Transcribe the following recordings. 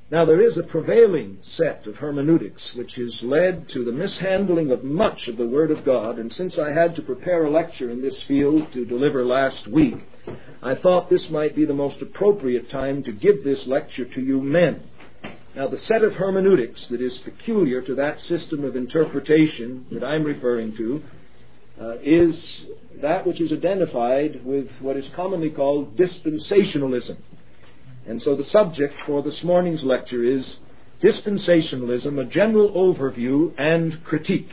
Now, there is a prevailing set of hermeneutics which has led to the mishandling of much of the Word of God, and since I had to prepare a lecture in this field to deliver last week, I thought this might be the most appropriate time to give this lecture to you men. Now, the set of hermeneutics that is peculiar to that system of interpretation that I'm referring to is that which is identified with what is commonly called dispensationalism. And so the subject for this morning's lecture is Dispensationalism, a General Overview and Critique.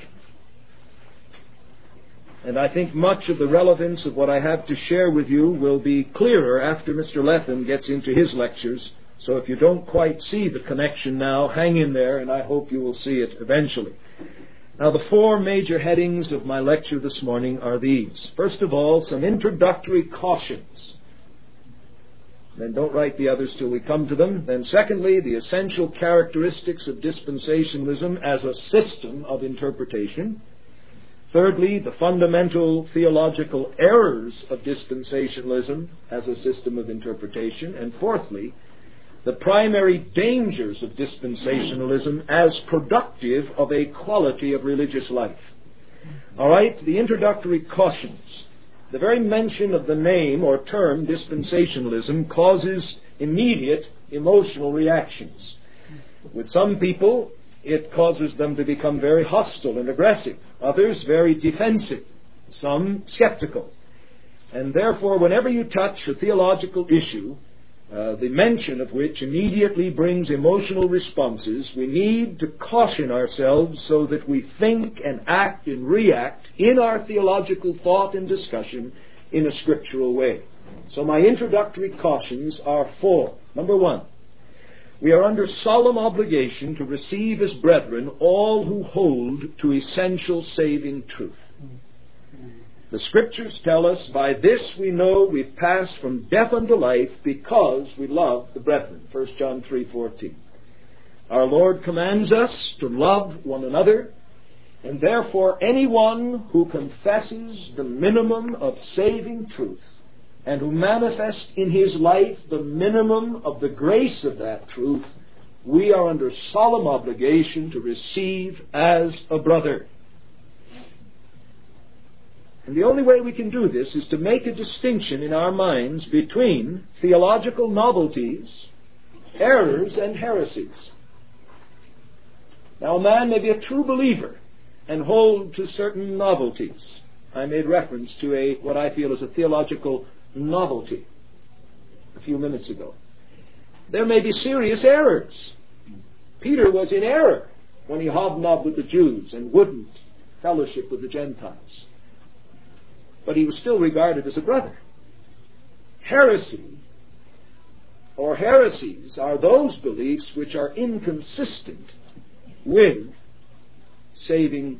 And I think much of the relevance of what I have to share with you will be clearer after Mr. Lethem gets into his lectures. So if you don't quite see the connection now, hang in there, and I hope you will see it eventually. Now, the four major headings of my lecture this morning are these. First of all, some introductory cautions. Then don't write the others till we come to them. Then secondly, the essential characteristics of dispensationalism as a system of interpretation. Thirdly, the fundamental theological errors of dispensationalism as a system of interpretation. And fourthly, the primary dangers of dispensationalism as productive of a quality of religious life. All right, the introductory cautions. The very mention of the name or term dispensationalism causes immediate emotional reactions. With some people, it causes them to become very hostile and aggressive. Others, very defensive. Some, skeptical. And therefore, whenever you touch a theological issue, the mention of which immediately brings emotional responses, we need to caution ourselves so that we think and act and react in our theological thought and discussion in a scriptural way. So my introductory cautions are four. Number one, we are under solemn obligation to receive as brethren all who hold to essential saving truth. The Scriptures tell us, by this we know we've passed from death unto life because we love the brethren. 1 John 3:14. Our Lord commands us to love one another, and therefore anyone who confesses the minimum of saving truth and who manifests in his life the minimum of the grace of that truth, we are under solemn obligation to receive as a brother. And the only way we can do this is to make a distinction in our minds between theological novelties, errors, and heresies. Now, a man may be a true believer and hold to certain novelties. I made reference to what I feel is a theological novelty a few minutes ago. There may be serious errors. Peter was in error when he hobnobbed with the Jews and wouldn't fellowship with the Gentiles. But he was still regarded as a brother. Heresy or heresies are those beliefs which are inconsistent with saving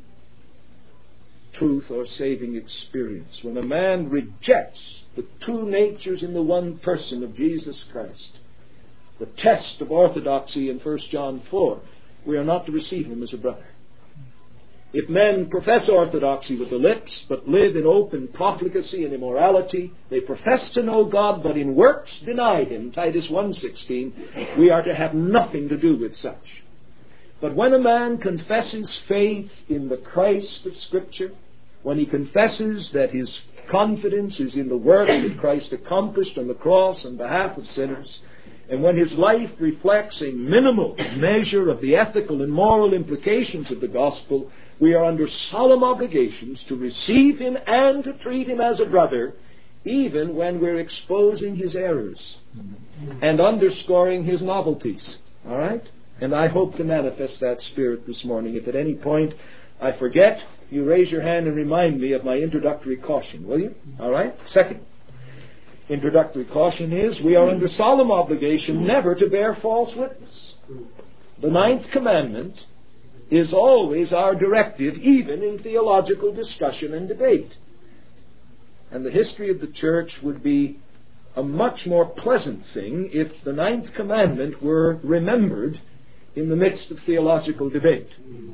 truth or saving experience. When a man rejects the two natures in the one person of Jesus Christ, the test of orthodoxy in 1 John 4, we are not to receive him as a brother. If men profess orthodoxy with the lips, but live in open profligacy and immorality, they profess to know God, but in works deny Him, Titus 1:16, we are to have nothing to do with such. But when a man confesses faith in the Christ of Scripture, when he confesses that his confidence is in the work that Christ accomplished on the cross on behalf of sinners, and when his life reflects a minimal measure of the ethical and moral implications of the gospel, we are under solemn obligations to receive him and to treat him as a brother, even when we're exposing his errors and underscoring his novelties. All right? And I hope to manifest that spirit this morning. If at any point I forget, you raise your hand and remind me of my introductory caution, will you? All right? Second introductory caution is we are under solemn obligation never to bear false witness. The 9th commandment is always our directive, even in theological discussion and debate. And the history of the church would be a much more pleasant thing if the 9th commandment were remembered in the midst of theological debate.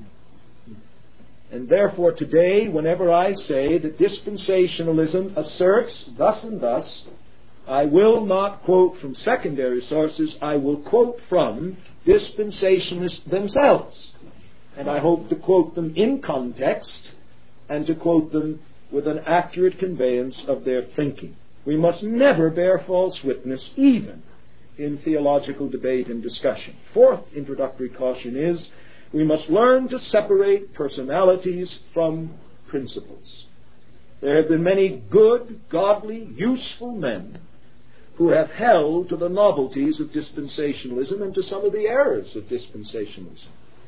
And therefore today, whenever I say that dispensationalism asserts thus and thus, I will not quote from secondary sources, I will quote from dispensationalists themselves. And I hope to quote them in context and to quote them with an accurate conveyance of their thinking. We must never bear false witness, even in theological debate and discussion. Fourth introductory caution is we must learn to separate personalities from principles. There have been many good, godly, useful men who have held to the novelties of dispensationalism and to some of the errors of dispensationalism.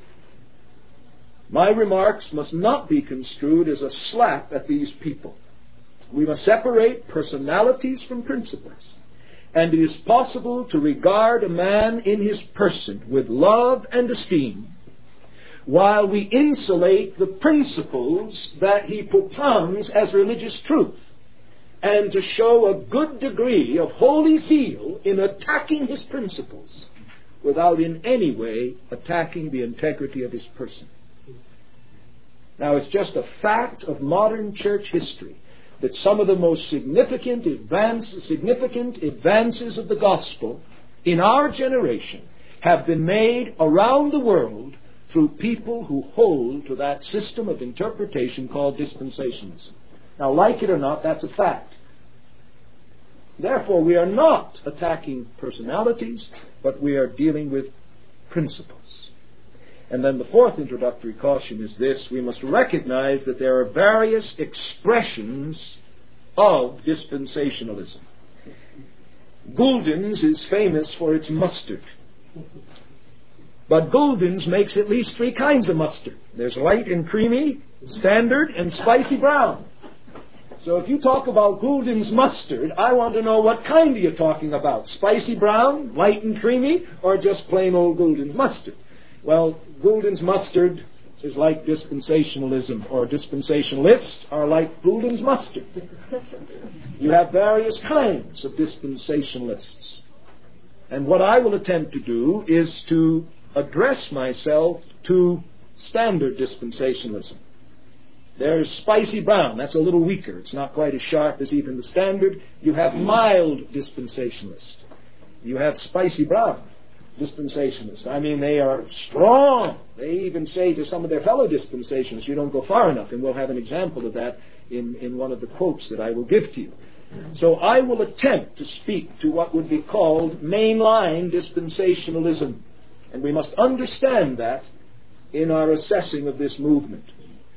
My remarks must not be construed as a slap at these people. We must separate personalities from principles. And it is possible to regard a man in his person with love and esteem, while we insulate the principles that he propounds as religious truth, and to show a good degree of holy zeal in attacking his principles, without in any way attacking the integrity of his person. Now, it's just a fact of modern church history that some of the most significant advances of the gospel in our generation have been made around the world through people who hold to that system of interpretation called dispensationalism. Now, like it or not, that's a fact. Therefore, we are not attacking personalities, but we are dealing with principles. And then the fourth introductory caution is this: we must recognize that there are various expressions of dispensationalism. Gulden's is famous for its mustard. But Gulden's makes at least three kinds of mustard. There's light and creamy, standard, and spicy brown. So if you talk about Gulden's mustard, I want to know what kind are you talking about? Spicy brown, light and creamy, or just plain old Gulden's mustard? Well, Gulden's mustard is like dispensationalism, or dispensationalists are like Gulden's mustard. You have various kinds of dispensationalists. And what I will attempt to do is to address myself to standard dispensationalism. There's spicy brown. That's a little weaker. It's not quite as sharp as even the standard. You have mild dispensationalists. You have spicy brown dispensationalists. I mean, they are strong. They even say to some of their fellow dispensationalists, you don't go far enough. And we'll have an example of that in one of the quotes that I will give to you. So I will attempt to speak to what would be called mainline dispensationalism. And we must understand that in our assessing of this movement.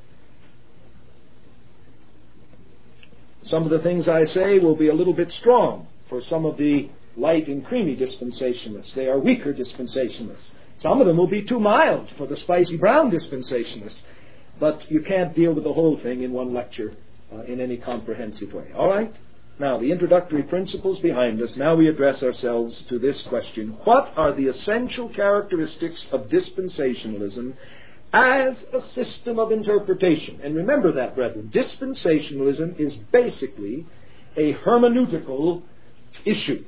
Some of the things I say will be a little bit strong for some of the light and creamy dispensationalists. They are weaker dispensationalists. Some of them will be too mild for the spicy brown dispensationalists. But you can't deal with the whole thing in one lecture in any comprehensive way. All right? Now, the introductory principles behind us. Now we address ourselves to this question: what are the essential characteristics of dispensationalism as a system of interpretation? And remember that, brethren, dispensationalism is basically a hermeneutical issue.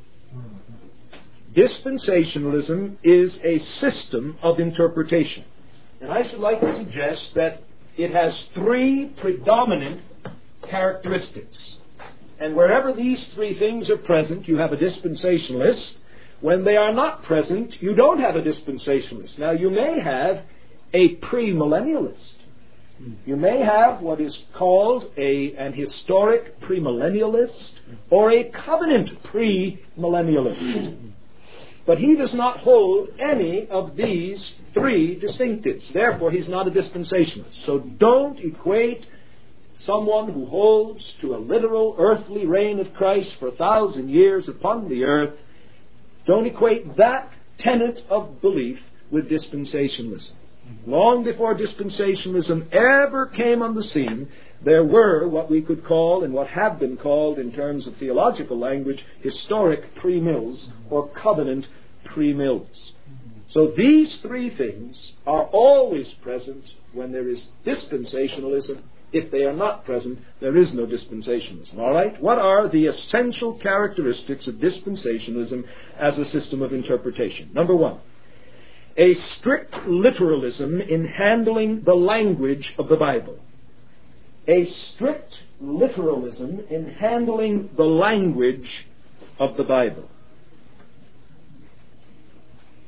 Dispensationalism is a system of interpretation. And I should like to suggest that it has three predominant characteristics. And wherever these three things are present, you have a dispensationalist. When they are not present, you don't have a dispensationalist. Now, you may have a premillennialist. You may have what is called an historic premillennialist or a covenant premillennialist. But he does not hold any of these three distinctives. Therefore, he's not a dispensationalist. So don't equate someone who holds to a literal earthly reign of Christ for 1,000 years upon the earth. Don't equate that tenet of belief with dispensationalism. Long before dispensationalism ever came on the scene, there were what we could call, and what have been called in terms of theological language, historic premills or covenant premills. So these three things are always present when there is dispensationalism. If they are not present, there is no dispensationalism. All right? What are the essential characteristics of dispensationalism as a system of interpretation? Number one, a strict literalism in handling the language of the Bible. A strict literalism in handling the language of the Bible.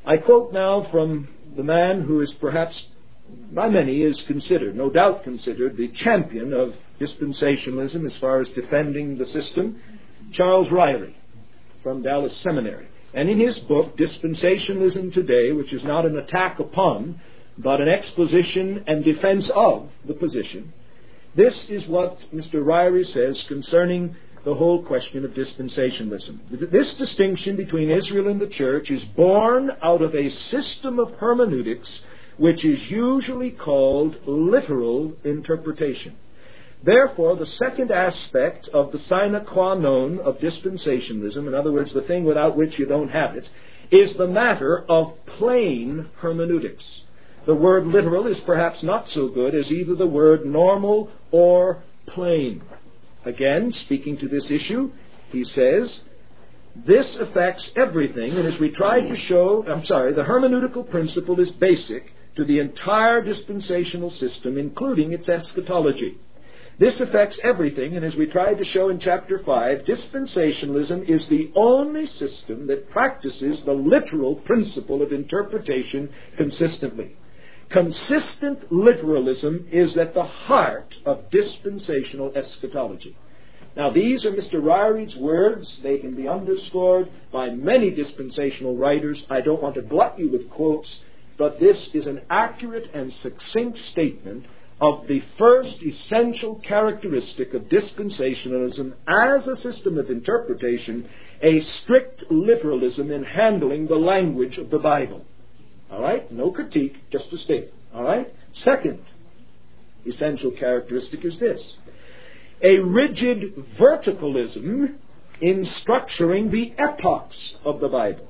I quote now from the man who is perhaps by many is considered, no doubt considered, the champion of dispensationalism as far as defending the system, Charles Ryrie from Dallas Seminary. And in his book, Dispensationalism Today, which is not an attack upon, but an exposition and defense of the position, this is what Mr. Ryrie says concerning the whole question of dispensationalism. This distinction between Israel and the church is born out of a system of hermeneutics which is usually called literal interpretation. Therefore, the second aspect of the sine qua non of dispensationalism, in other words, the thing without which you don't have it, is the matter of plain hermeneutics. The word literal is perhaps not so good as either the word normal or plain. Again, speaking to this issue, he says, this affects everything, and as we tried to show, the hermeneutical principle is basic to the entire dispensational system, including its eschatology. This affects everything, and as we tried to show in chapter 5, dispensationalism is the only system that practices the literal principle of interpretation consistently. Consistent literalism is at the heart of dispensational eschatology. Now, these are Mr. Ryrie's words. They can be underscored by many dispensational writers. I don't want to glut you with quotes, but this is an accurate and succinct statement of the first essential characteristic of dispensationalism as a system of interpretation, a strict literalism in handling the language of the Bible. All right? No critique, just a statement. All right? Second essential characteristic is this: a rigid verticalism in structuring the epochs of the Bible.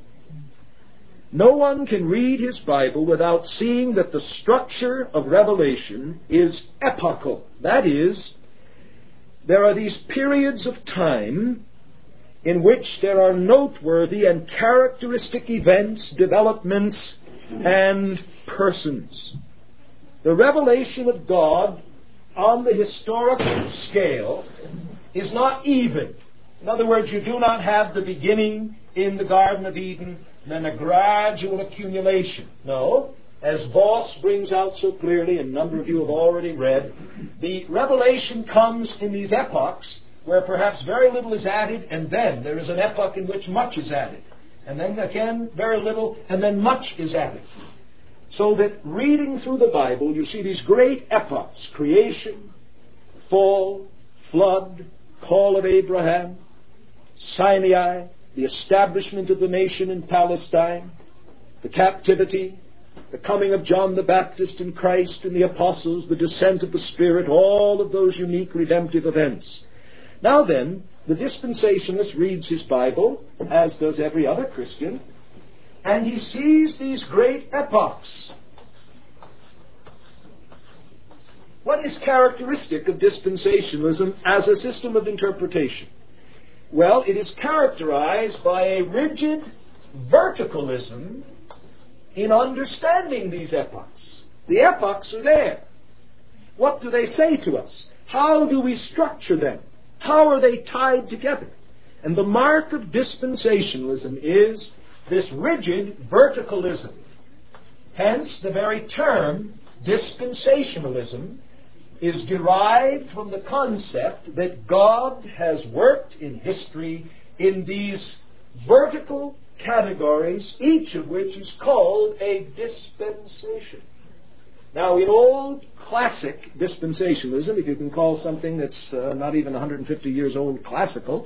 No one can read his Bible without seeing that the structure of Revelation is epochal. That is, there are these periods of time in which there are noteworthy and characteristic events, developments, and persons. The revelation of God on the historical scale is not even. In other words, you do not have the beginning in the Garden of Eden and then a gradual accumulation. No, as Voss brings out so clearly, and a number of you have already read, the revelation comes in these epochs where perhaps very little is added, and then there is an epoch in which much is added. And then again, very little, and then much is added. So that reading through the Bible, you see these great epochs: creation, fall, flood, call of Abraham, Sinai, the establishment of the nation in Palestine, the captivity, the coming of John the Baptist and Christ and the apostles, the descent of the Spirit, all of those unique redemptive events. Now then, the dispensationalist reads his Bible, as does every other Christian, and he sees these great epochs. What is characteristic of dispensationalism as a system of interpretation? Well, it is characterized by a rigid verticalism in understanding these epochs. The epochs are there. What do they say to us? How do we structure them? How are they tied together? And the mark of dispensationalism is this rigid verticalism. Hence, the very term dispensationalism is derived from the concept that God has worked in history in these vertical categories, each of which is called a dispensation. Now, in old classic dispensationalism, if you can call something that's not even 150 years old classical,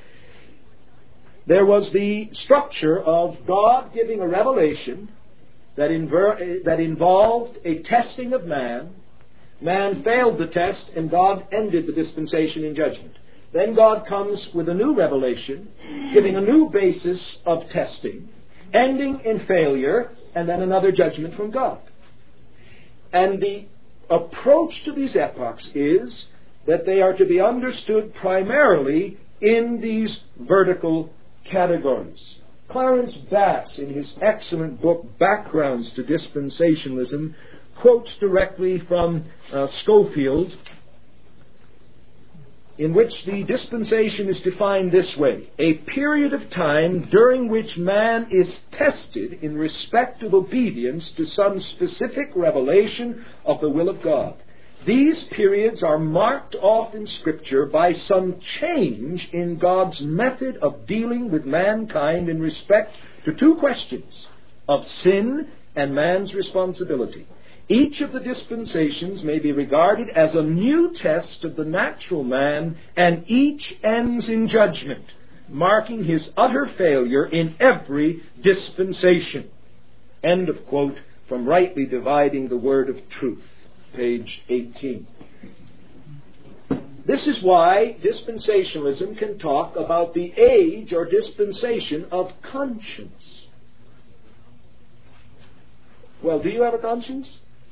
there was the structure of God giving a revelation that involved a testing of man. Man failed the test, and God ended the dispensation in judgment. Then God comes with a new revelation, giving a new basis of testing, ending in failure, and then another judgment from God. And the approach to these epochs is that they are to be understood primarily in these vertical categories. Clarence Bass, in his excellent book, Backgrounds to Dispensationalism, quotes directly from Schofield in which the dispensation is defined this way: a period of time during which man is tested in respect of obedience to some specific revelation of the will of God. These periods are marked off in Scripture by some change in God's method of dealing with mankind in respect to two questions of sin and man's responsibility. Each of the dispensations may be regarded as a new test of the natural man, and each ends in judgment, marking his utter failure in every dispensation. End of quote from Rightly Dividing the Word of Truth, page 18. This is why dispensationalism can talk about the age or dispensation of conscience. Well, do you have a conscience?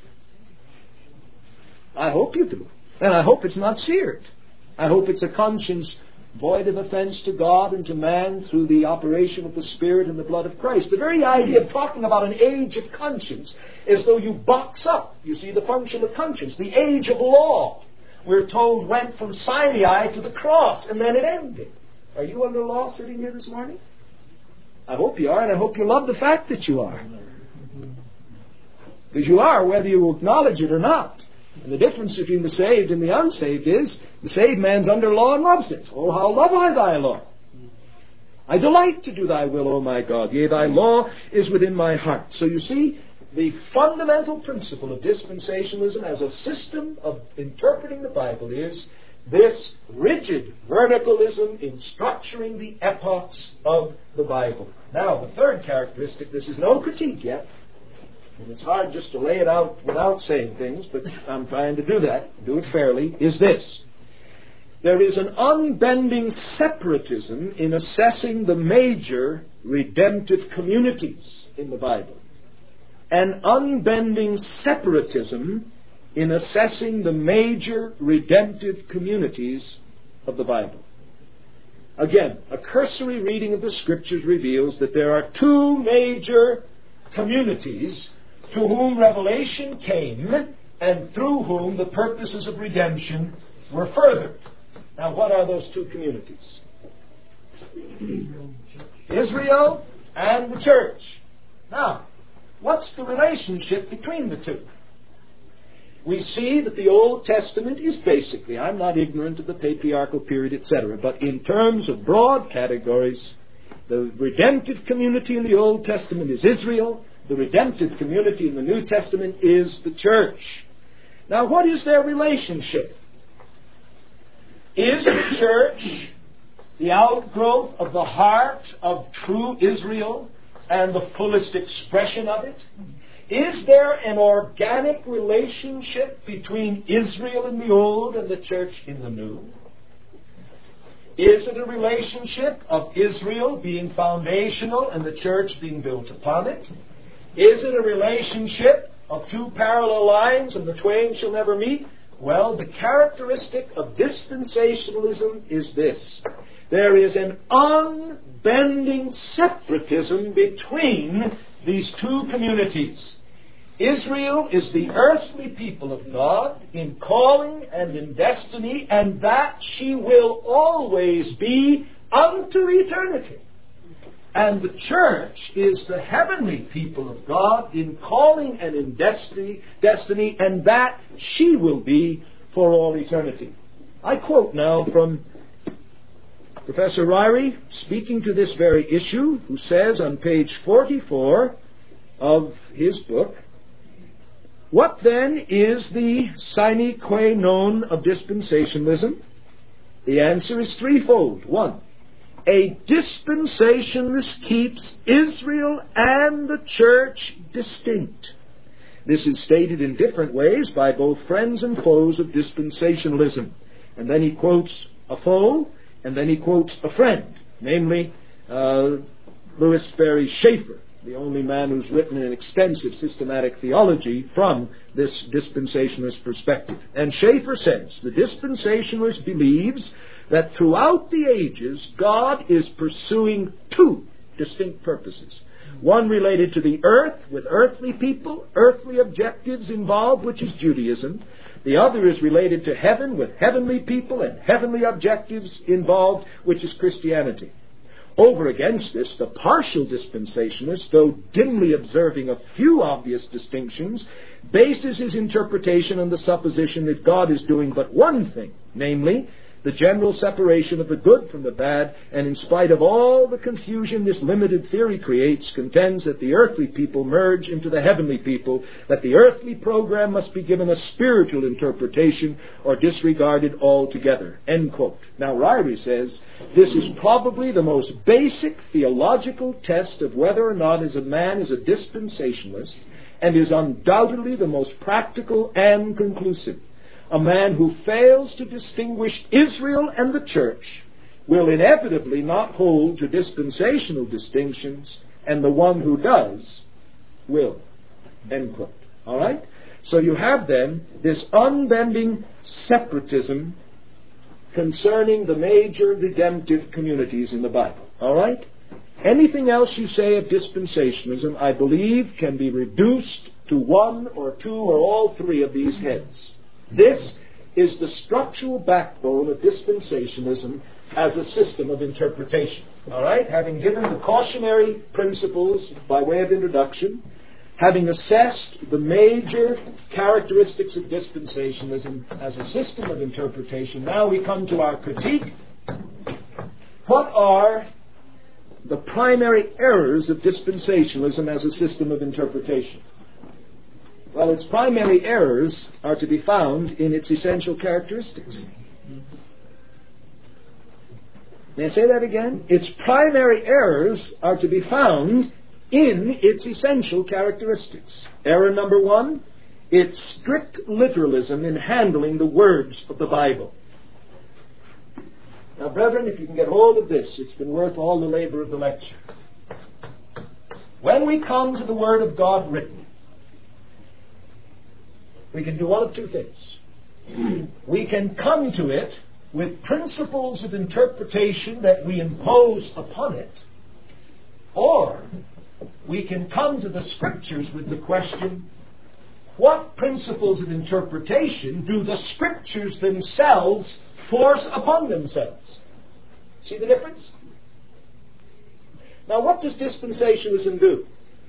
I hope you do. And I hope it's not seared. I hope it's a conscience void of offense to God and to man through the operation of the Spirit and the blood of Christ. The very idea of talking about an age of conscience is though you box up, you see, the function of conscience. The age of law, we're told, went from Sinai to the cross, and then it ended. Are you under law sitting here this morning? I hope you are, and I hope you love the fact that you are. Because you are, whether you acknowledge it or not. And the difference between the saved and the unsaved is the saved man's under law and loves it. Oh, how love I thy law! I delight to do thy will, O my God. Yea, thy law is within my heart. So you see, the fundamental principle of dispensationalism as a system of interpreting the Bible is this rigid verticalism in structuring the epochs of the Bible. Now, the third characteristic, this is no critique yet, and it's hard just to lay it out without saying things, but I'm trying to do that, do it fairly, is this. There is an unbending separatism in assessing the major redemptive communities in the Bible. An unbending separatism in assessing the major redemptive communities of the Bible. Again, a cursory reading of the Scriptures reveals that there are two major communities to whom revelation came and through whom the purposes of redemption were furthered. Now, what are those two communities? Israel and the church. Now, what's the relationship between the two? We see that the Old Testament is basically, I'm not ignorant of the patriarchal period, etc., but in terms of broad categories, the redemptive community in the Old Testament is Israel. The redemptive community in the New Testament is the church. Now, what is their relationship? Is the church the outgrowth of the heart of true Israel and the fullest expression of it? Is there an organic relationship between Israel in the Old and the church in the New? Is it a relationship of Israel being foundational and the church being built upon it? Is it a relationship of two parallel lines and the twain shall never meet? Well, the characteristic of dispensationalism is this. There is an unbending separatism between these two communities. Israel is the earthly people of God in calling and in destiny, and that she will always be unto eternity. And the church is the heavenly people of God in calling and in destiny, and that she will be for all eternity. I quote now from Professor Ryrie, speaking to this very issue, who says on page 44 of his book, "What then is the sine qua non of dispensationalism? The answer is threefold. One, a dispensationalist keeps Israel and the church distinct. This is stated in different ways by both friends and foes of dispensationalism." And then he quotes a foe, and then he quotes a friend, namely Louis Sperry Schaeffer, the only man who's written an extensive systematic theology from this dispensationalist perspective. And Schaeffer says, the dispensationalist believes that throughout the ages, God is pursuing two distinct purposes. One related to the earth, with earthly people, earthly objectives involved, which is Judaism. The other is related to heaven, with heavenly people and heavenly objectives involved, which is Christianity. Over against this, the partial dispensationalist, though dimly observing a few obvious distinctions, bases his interpretation on the supposition that God is doing but one thing, namely, the general separation of the good from the bad, and in spite of all the confusion this limited theory creates, contends that the earthly people merge into the heavenly people, that the earthly program must be given a spiritual interpretation or disregarded altogether. End quote. Now, Ryrie says, this is probably the most basic theological test of whether or not a man is a dispensationalist, and is undoubtedly the most practical and conclusive. A man who fails to distinguish Israel and the church will inevitably not hold to dispensational distinctions, and the one who does will. End quote. All right? So you have then this unbending separatism concerning the major redemptive communities in the Bible. All right? Anything else you say of dispensationalism, I believe, can be reduced to one or two or all three of these heads. This is the structural backbone of dispensationalism as a system of interpretation. All right? Having given the cautionary principles by way of introduction, having assessed the major characteristics of dispensationalism as a system of interpretation, now we come to our critique. What are the primary errors of dispensationalism as a system of interpretation? Well, its primary errors are to be found in its essential characteristics. May I say that again? Its primary errors are to be found in its essential characteristics. Error number one, its strict literalism in handling the words of the Bible. Now, brethren, if you can get hold of this, it's been worth all the labor of the lecture. When we come to the Word of God written, we can do one of two things. We can come to it with principles of interpretation that we impose upon it, or we can come to the Scriptures with the question, what principles of interpretation do the Scriptures themselves force upon themselves? See the difference? Now, what does dispensationalism do?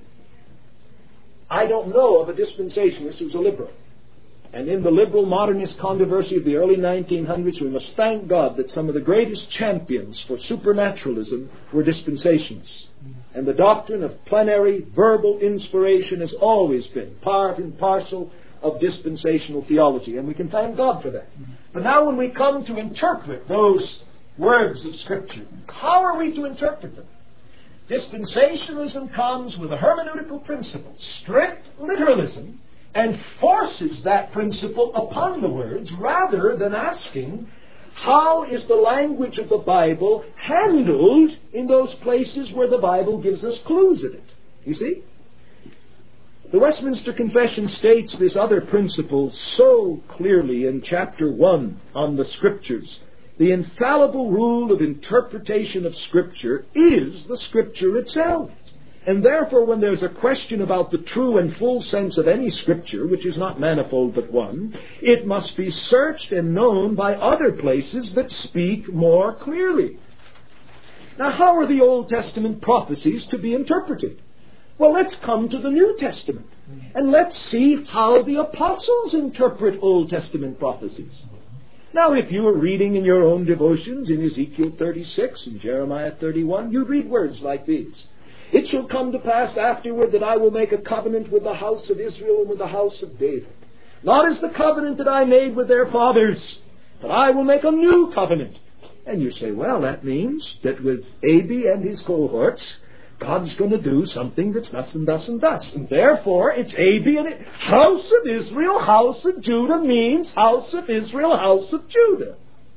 I don't know of a dispensationalist who's a liberal. And in the liberal modernist controversy of the early 1900s, we must thank God that some of the greatest champions for supernaturalism were dispensationalists. And the doctrine of plenary verbal inspiration has always been part and parcel of dispensational theology, and we can thank God for that. But now when we come to interpret those words of Scripture, how are we to interpret them? Dispensationalism comes with a hermeneutical principle, strict literalism, and forces that principle upon the words rather than asking, how is the language of the Bible handled in those places where the Bible gives us clues in it? You see? The Westminster Confession states this other principle so clearly in chapter 1 on the Scriptures. The infallible rule of interpretation of Scripture is the Scripture itself. And therefore, when there's a question about the true and full sense of any Scripture, which is not manifold but one, it must be searched and known by other places that speak more clearly. Now, how are the Old Testament prophecies to be interpreted? Well, let's come to the New Testament, and let's see how the apostles interpret Old Testament prophecies. Now, if you are reading in your own devotions in Ezekiel 36 and Jeremiah 31, you read words like these. It shall come to pass afterward that I will make a covenant with the house of Israel and with the house of David. Not as the covenant that I made with their fathers, but I will make a new covenant. And you say, well, that means that with Abi and his cohorts, God's going to do something that's thus and thus and thus. And therefore, it's Abi and house of Israel, house of Judah means house of Israel, house of Judah.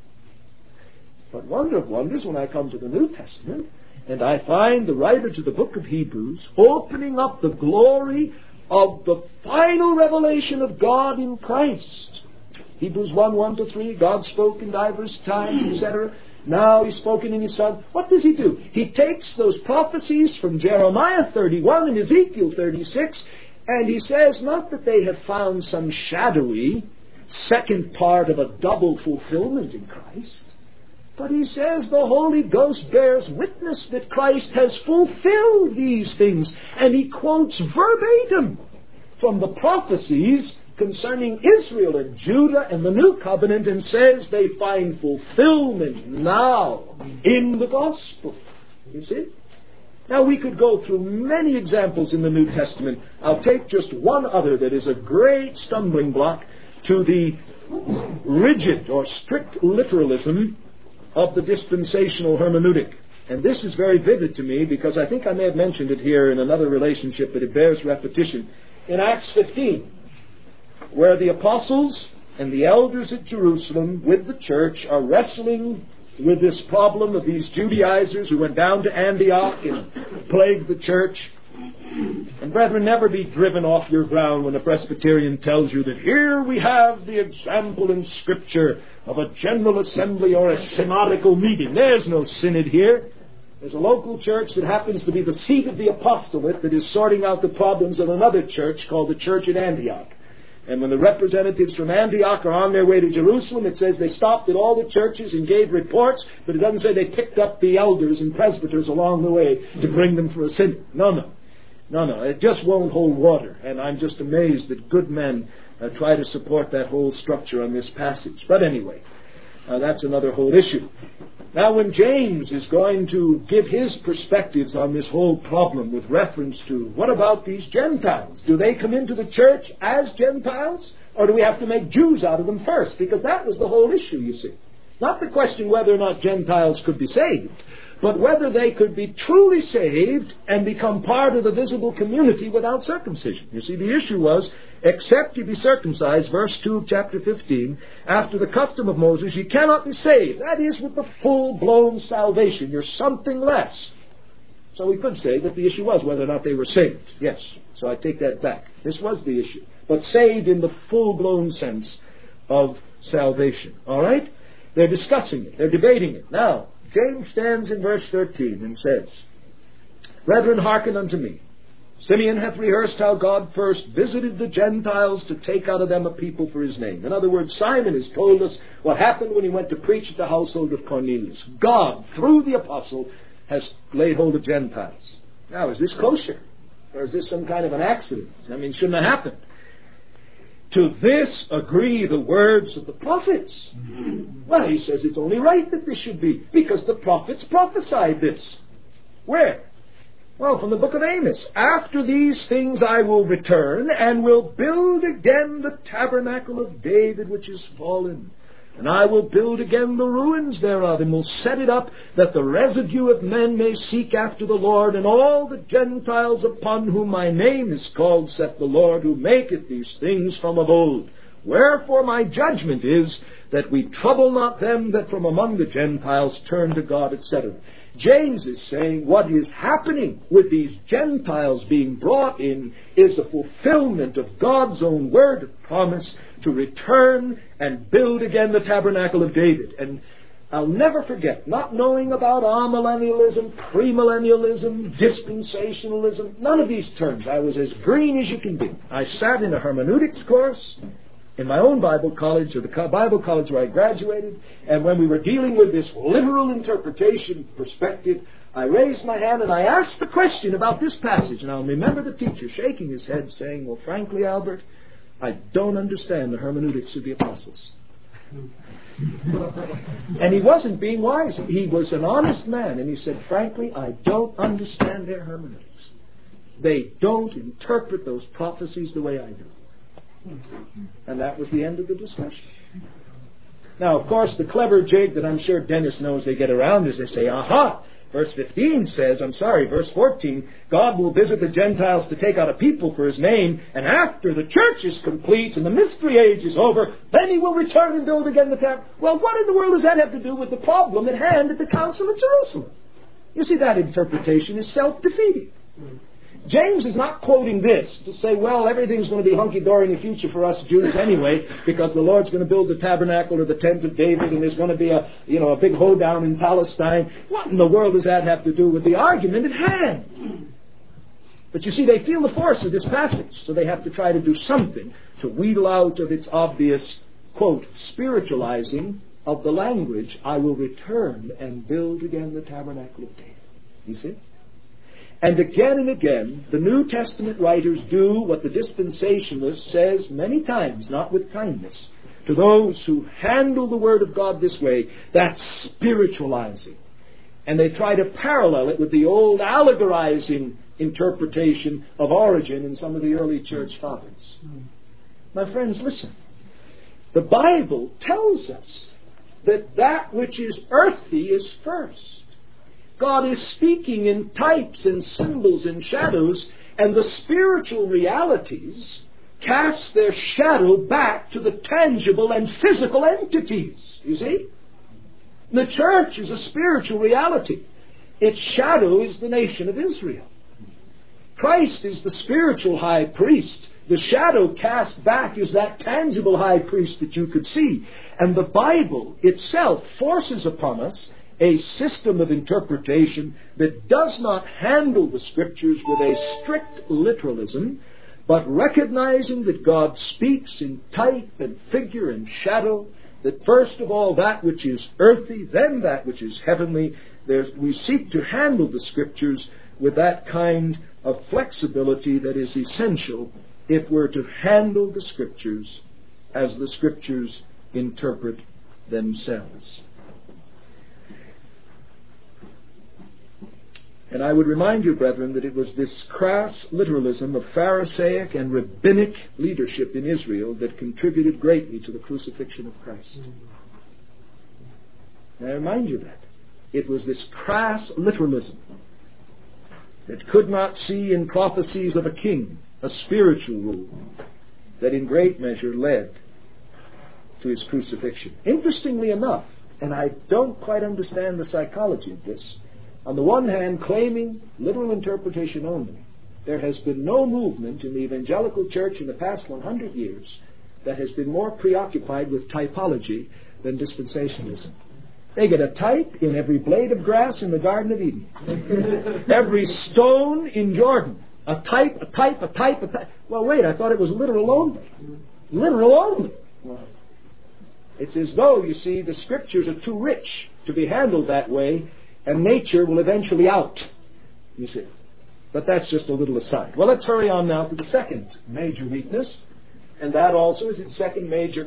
But wonder of wonders, when I come to the New Testament, and I find the writer to the book of Hebrews opening up the glory of the final revelation of God in Christ. Hebrews 1:1-3, God spoke in divers times, etc. Now He's spoken in His Son. What does He do? He takes those prophecies from Jeremiah 31 and Ezekiel 36, and He says not that they have found some shadowy, second part of a double fulfillment in Christ. But he says the Holy Ghost bears witness that Christ has fulfilled these things. And he quotes verbatim from the prophecies concerning Israel and Judah and the New Covenant and says they find fulfillment now in the gospel. You see? Now we could go through many examples in the New Testament. I'll take just one other that is a great stumbling block to the rigid or strict literalism of the dispensational hermeneutic. And this is very vivid to me because I think I may have mentioned it here in another relationship, but it bears repetition. In Acts 15, where the apostles and the elders at Jerusalem with the church are wrestling with this problem of these Judaizers who went down to Antioch and plagued the church. And brethren, never be driven off your ground when a Presbyterian tells you that here we have the example in Scripture of a general assembly or a synodical meeting. There's no synod here. There's a local church that happens to be the seat of the apostolate that is sorting out the problems of another church called the Church at Antioch. And when the representatives from Antioch are on their way to Jerusalem, it says they stopped at all the churches and gave reports, but it doesn't say they picked up the elders and presbyters along the way to bring them for a synod. No, it just won't hold water. And I'm just amazed that good men try to support that whole structure on this passage. But anyway, that's another whole issue. Now when James is going to give his perspectives on this whole problem with reference to what about these Gentiles? Do they come into the church as Gentiles? Or do we have to make Jews out of them first? Because that was the whole issue, you see. Not the question whether or not Gentiles could be saved, but whether they could be truly saved and become part of the visible community without circumcision. You see, the issue was, except ye be circumcised, verse 2 of chapter 15, after the custom of Moses, ye cannot be saved. That is, with the full-blown salvation. You're something less. So we could say that the issue was whether or not they were saved. Yes, so I take that back. This was the issue. But saved in the full-blown sense of salvation. All right? They're discussing it. They're debating it. Now, James stands in verse 13 and says, Brethren, hearken unto me. Simeon hath rehearsed how God first visited the Gentiles to take out of them a people for his name. In other words, Simon has told us what happened when he went to preach at the household of Cornelius. God, through the apostle, has laid hold of Gentiles. Now, is this kosher? Or is this some kind of an accident? I mean, shouldn't have happened. To this agree the words of the prophets. Well, he says it's only right that this should be, because the prophets prophesied this. Where? Well, from the book of Amos. After these things I will return, and will build again the tabernacle of David which is fallen. And I will build again the ruins thereof, and will set it up, that the residue of men may seek after the Lord, and all the Gentiles upon whom my name is called, saith the Lord, who maketh these things from of old. Wherefore my judgment is, that we trouble not them that from among the Gentiles turn to God, etc. James is saying what is happening with these Gentiles being brought in is a fulfillment of God's own word of promise to return and build again the tabernacle of David. And I'll never forget, not knowing about amillennialism, premillennialism, dispensationalism, none of these terms. I was as green as you can be. I sat in a hermeneutics course in my own Bible college, or the Bible college where I graduated, and when we were dealing with this literal interpretation perspective, I raised my hand and I asked the question about this passage. And I'll remember the teacher shaking his head saying, well, frankly, Albert, I don't understand the hermeneutics of the apostles. And he wasn't being wise. He was an honest man, and he said, frankly, I don't understand their hermeneutics. They don't interpret those prophecies the way I do. And that was the end of the discussion. Now, of course, the clever jig that I'm sure Dennis knows they get around is they say, aha, verse 15 says, verse 14, God will visit the Gentiles to take out a people for his name, and after the church is complete and the mystery age is over, then he will return and build again the tabernacle. Well, what in the world does that have to do with the problem at hand at the Council of Jerusalem? You see, that interpretation is self-defeating. James is not quoting this to say, well, everything's going to be hunky-dory in the future for us Jews anyway, because the Lord's going to build the tabernacle or the tent of David, and there's going to be a big hoedown in Palestine. What in the world does that have to do with the argument at hand? But you see, they feel the force of this passage, so they have to try to do something to wheedle out of its obvious quote, spiritualizing of the language, I will return and build again the tabernacle of David. You see? And again, the New Testament writers do what the dispensationalist says many times, not with kindness, to those who handle the Word of God this way, that's spiritualizing. And they try to parallel it with the old allegorizing interpretation of Origen in some of the early church fathers. My friends, listen. The Bible tells us that that which is earthy is first. God is speaking in types and symbols and shadows, and the spiritual realities cast their shadow back to the tangible and physical entities. You see? The church is a spiritual reality. Its shadow is the nation of Israel. Christ is the spiritual high priest. The shadow cast back is that tangible high priest that you could see. And the Bible itself forces upon us a system of interpretation that does not handle the Scriptures with a strict literalism, but recognizing that God speaks in type and figure and shadow, that first of all that which is earthy, then that which is heavenly. We seek to handle the Scriptures with that kind of flexibility that is essential if we're to handle the Scriptures as the Scriptures interpret themselves. And I would remind you, brethren, that it was this crass literalism of Pharisaic and rabbinic leadership in Israel that contributed greatly to the crucifixion of Christ. And I remind you that. It was this crass literalism that could not see in prophecies of a king a spiritual rule that in great measure led to his crucifixion. Interestingly enough, and I don't quite understand the psychology of this, on the one hand, claiming literal interpretation only, there has been no movement in the evangelical church in the past 100 years that has been more preoccupied with typology than dispensationalism. They get a type in every blade of grass in the Garden of Eden. Every stone in Jordan. A type, a type, a type, a type. Well, wait, I thought it was literal only. Literal only. It's as though, you see, the Scriptures are too rich to be handled that way, and nature will eventually out, you see. But that's just a little aside. Well, let's hurry on now to the second major weakness, and that also is its second major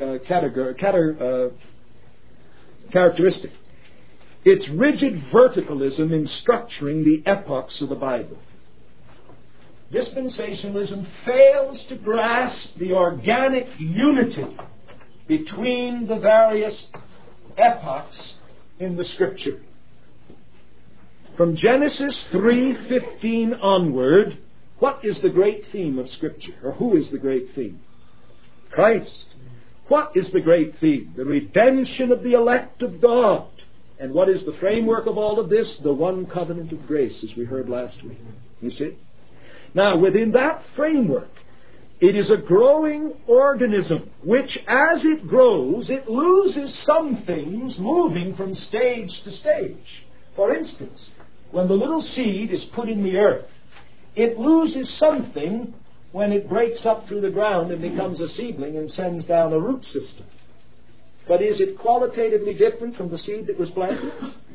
characteristic. It's rigid verticalism in structuring the epochs of the Bible. Dispensationalism fails to grasp the organic unity between the various epochs in the Scripture. From Genesis 3:15 onward, what is the great theme of Scripture? Or who is the great theme? Christ. What is the great theme? The redemption of the elect of God. And what is the framework of all of this? The one covenant of grace, as we heard last week. You see? Now, within that framework, it is a growing organism, which as it grows, it loses some things moving from stage to stage. For instance, when the little seed is put in the earth, it loses something when it breaks up through the ground and becomes a seedling and sends down a root system. But is it qualitatively different from the seed that was planted?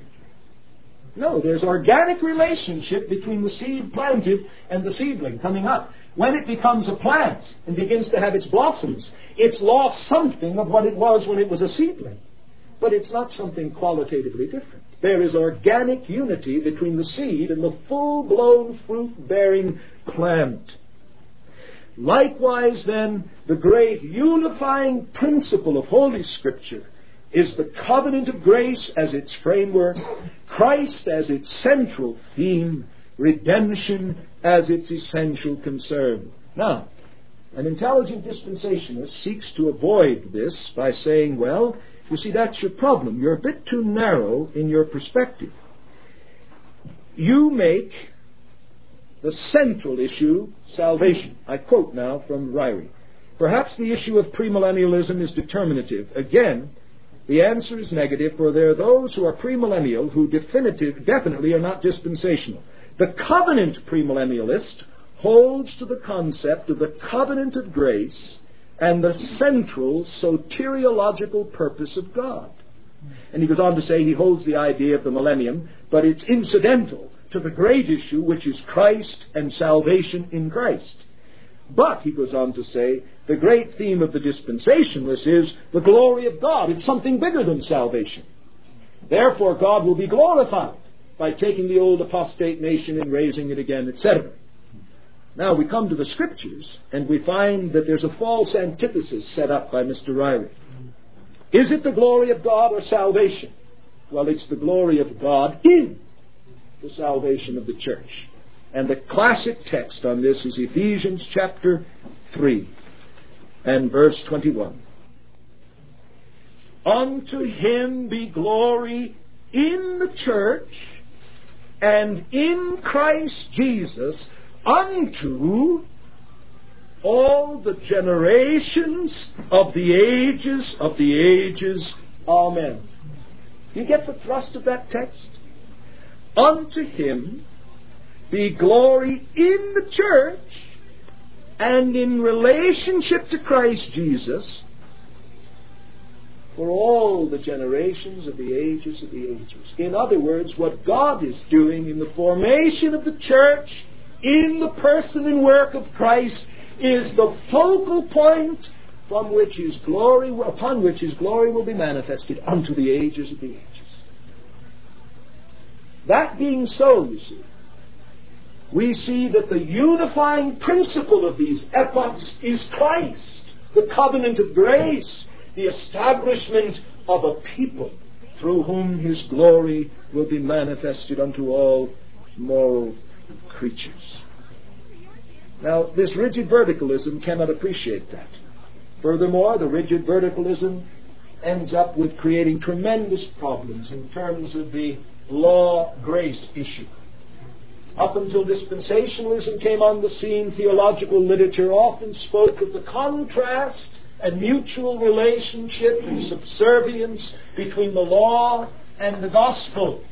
No, there's organic relationship between the seed planted and the seedling coming up. When it becomes a plant and begins to have its blossoms, it's lost something of what it was when it was a seedling. But it's not something qualitatively different. There is organic unity between the seed and the full-blown fruit-bearing plant. Likewise, then, the great unifying principle of Holy Scripture is the covenant of grace as its framework, Christ as its central theme, redemption as its essential concern. Now, an intelligent dispensationalist seeks to avoid this by saying, well, you see, that's your problem. You're a bit too narrow in your perspective. You make the central issue salvation. I quote now from Ryrie. Perhaps the issue of premillennialism is determinative. Again, the answer is negative, for there are those who are premillennial who definitely are not dispensational. The covenant premillennialist holds to the concept of the covenant of grace and the central soteriological purpose of God. And he goes on to say he holds the idea of the millennium, but it's incidental to the great issue, which is Christ and salvation in Christ. But, he goes on to say, the great theme of the dispensationalists is the glory of God. It's something bigger than salvation. Therefore, God will be glorified by taking the old apostate nation and raising it again, etc. Now, we come to the Scriptures, and we find that there's a false antithesis set up by Mr. Ryrie. Is it the glory of God or salvation? Well, it's the glory of God in the salvation of the church. And the classic text on this is Ephesians chapter 3 and verse 21. Unto him be glory in the church and in Christ Jesus unto all the generations of the ages of the ages. Amen. You get the thrust of that text? Unto him be glory in the church and in relationship to Christ Jesus for all the generations of the ages of the ages. In other words, what God is doing in the formation of the church in the person and work of Christ is the focal point from which His glory, upon which His glory will be manifested unto the ages of the ages. That being so, you see, we see that the unifying principle of these epochs is Christ, the covenant of grace, the establishment of a people through whom His glory will be manifested unto all moral creatures. Now, this rigid verticalism cannot appreciate that. Furthermore, the rigid verticalism ends up with creating tremendous problems in terms of the law-grace issue. Up until dispensationalism came on the scene, theological literature often spoke of the contrast and mutual relationship and subservience between the law and the gospel.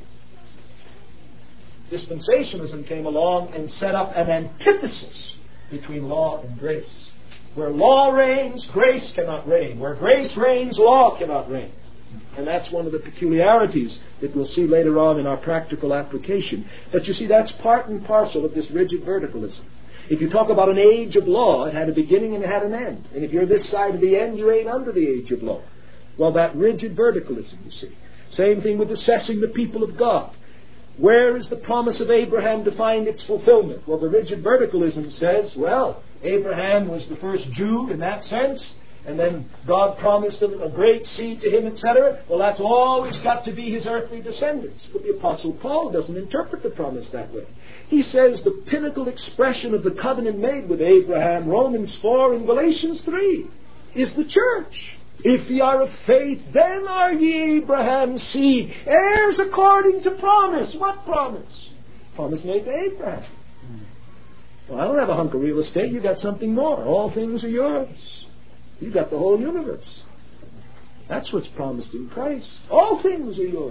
Dispensationalism came along and set up an antithesis between law and grace. Where law reigns, grace cannot reign. Where grace reigns, law cannot reign. And that's one of the peculiarities that we'll see later on in our practical application. But you see, that's part and parcel of this rigid verticalism. If you talk about an age of law, it had a beginning and it had an end. And if you're this side of the end, you ain't under the age of law. Well, that rigid verticalism, you see. Same thing with assessing the people of God. Where is the promise of Abraham to find its fulfillment? Well, the rigid verticalism says, well, Abraham was the first Jew in that sense, and then God promised him a great seed to him, etc. Well, that's always got to be his earthly descendants. But the Apostle Paul doesn't interpret the promise that way. He says the pinnacle expression of the covenant made with Abraham, Romans 4 and Galatians 3, is the church. If ye are of faith, then are ye Abraham's seed, heirs according to promise. What promise? Promise made to Abraham. Well, I don't have a hunk of real estate. You got something more. All things are yours. You've got the whole universe. That's what's promised in Christ. All things are yours.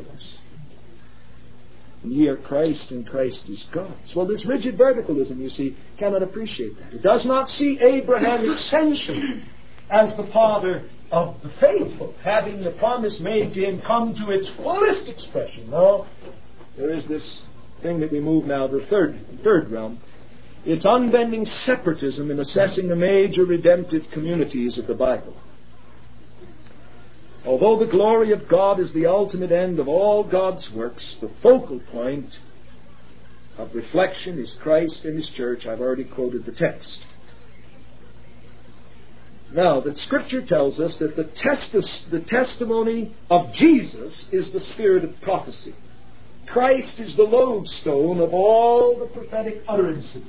And ye are Christ, and Christ is God's. Well, this rigid verticalism, you see, cannot appreciate that. It does not see Abraham essentially as the father of the faithful, having the promise made to him come to its fullest expression. No, there is this thing that we move now to the third realm. It's unbending separatism in assessing the major redemptive communities of the Bible. Although the glory of God is the ultimate end of all God's works, the focal point of reflection is Christ and His church. I've already quoted the text. Now, the Scripture tells us that the testimony of Jesus is the spirit of prophecy. Christ is the lodestone of all the prophetic utterances.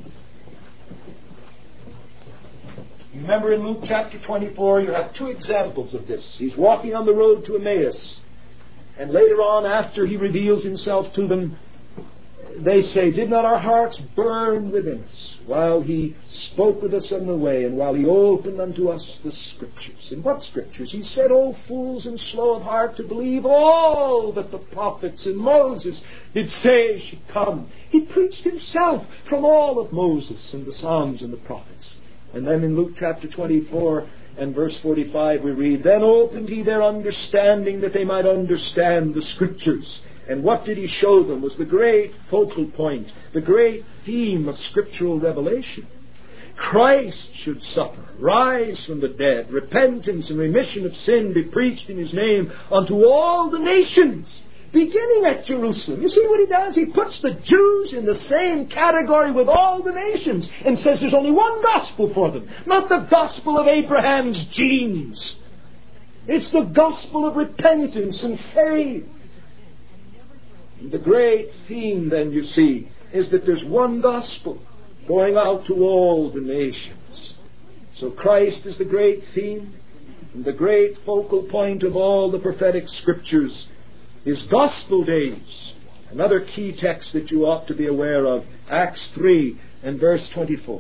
You remember in Luke chapter 24, you have two examples of this. He's walking on the road to Emmaus. And later on, after He reveals Himself to them, they say, did not our hearts burn within us while He spoke with us on the way and while He opened unto us the Scriptures? And what Scriptures? He said, O fools and slow of heart to believe all that the prophets and Moses did say should come. He preached Himself from all of Moses and the Psalms and the prophets. And then in Luke chapter 24, And verse 45 we read, "Then opened he their understanding that they might understand the Scriptures." And what did he show them was the great focal point, the great theme of scriptural revelation. Christ should suffer, rise from the dead, repentance and remission of sin be preached in his name unto all the nations, beginning at Jerusalem. You see what he does? He puts the Jews in the same category with all the nations and says there's only one gospel for them, not the gospel of Abraham's genes. It's the gospel of repentance and faith. The great theme, then, you see, is that there's one gospel going out to all the nations. So Christ is the great theme, and the great focal point of all the prophetic scriptures is gospel days. Another key text that you ought to be aware of, Acts 3 and verse 24.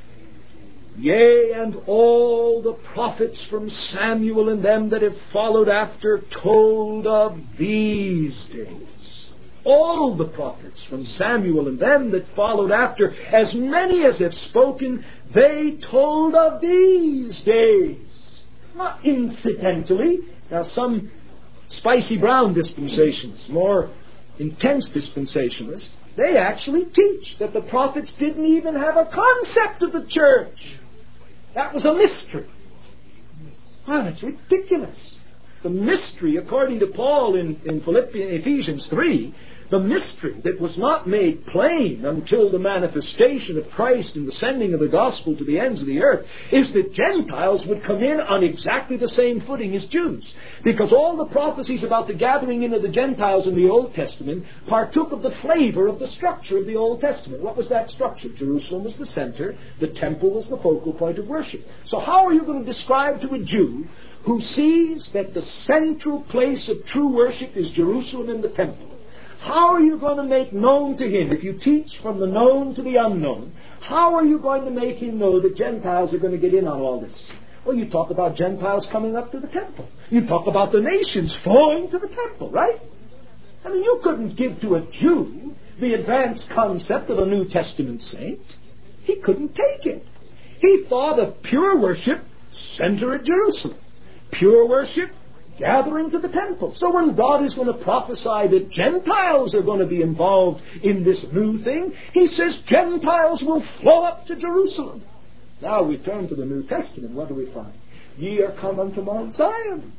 "Yea, and all the prophets from Samuel and them that have followed after told of these days." All the prophets from Samuel and them that followed after, as many as have spoken, they told of these days. Not incidentally. Now some spicy brown dispensations, more intense dispensationalists, they actually teach that the prophets didn't even have a concept of the church. That was a mystery. Well, that's ridiculous. The mystery, according to Paul in Ephesians 3, the mystery that was not made plain until the manifestation of Christ and the sending of the gospel to the ends of the earth, is that Gentiles would come in on exactly the same footing as Jews. Because all the prophecies about the gathering in of the Gentiles in the Old Testament partook of the flavor of the structure of the Old Testament. What was that structure? Jerusalem was the center. The temple was the focal point of worship. So how are you going to describe to a Jew who sees that the central place of true worship is Jerusalem and the temple? How are you going to make known to him, if you teach from the known to the unknown, how are you going to make him know that Gentiles are going to get in on all this? Well, you talk about Gentiles coming up to the temple. You talk about the nations flowing to the temple, right? I mean, you couldn't give to a Jew the advanced concept of a New Testament saint. He couldn't take it. He thought of pure worship, center at Jerusalem. Pure worship, gathering to the temple. So when God is going to prophesy that Gentiles are going to be involved in this new thing, he says Gentiles will flow up to Jerusalem. Now we turn to the New Testament. What do we find? Ye are come unto Mount Zion.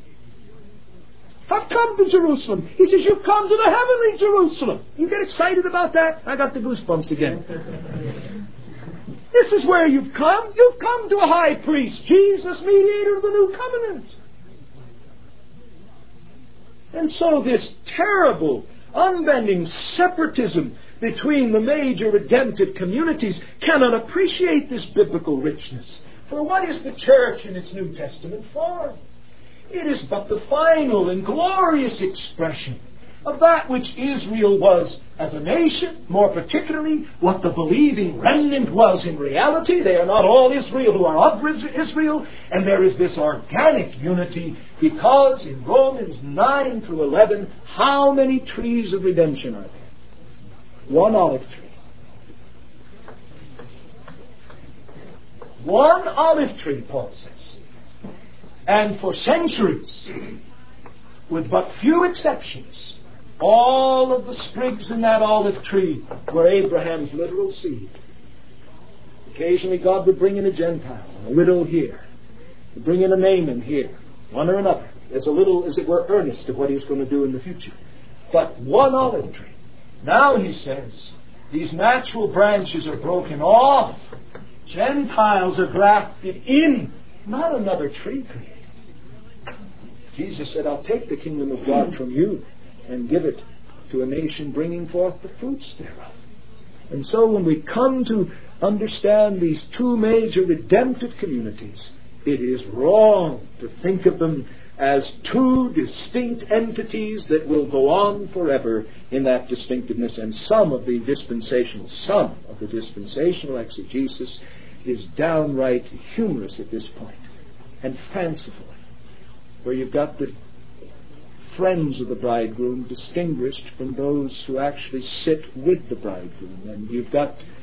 I've come to Jerusalem. He says, you've come to the heavenly Jerusalem. You get excited about that? I got the goosebumps again. This is where you've come. You've come to a high priest, Jesus, mediator of the new covenant. And so this terrible, unbending separatism between the major redemptive communities cannot appreciate this biblical richness. For what is the church in its New Testament for? It is but the final and glorious expression of that which Israel was as a nation, more particularly what the believing remnant was in reality. They are not all Israel who are of Israel, and there is this organic unity because in Romans 9 through 11, how many trees of redemption are there? One olive tree. One olive tree, Paul says. And for centuries, with but few exceptions, all of the sprigs in that olive tree were Abraham's literal seed. Occasionally God would bring in a Gentile, a widow here. He'd bring in a Naaman here, one or another, as a little, as it were, earnest of what he was going to do in the future. But one olive tree. Now, he says, these natural branches are broken off. Gentiles are grafted in, not another tree created. Jesus said, I'll take the kingdom of God from you and give it to a nation bringing forth the fruits thereof. And so when we come to understand these two major redemptive communities, it is wrong to think of them as two distinct entities that will go on forever in that distinctiveness. And some of the dispensational exegesis is downright humorous at this point and fanciful, where you've got the friends of the bridegroom distinguished from those who actually sit with the bridegroom. And you've got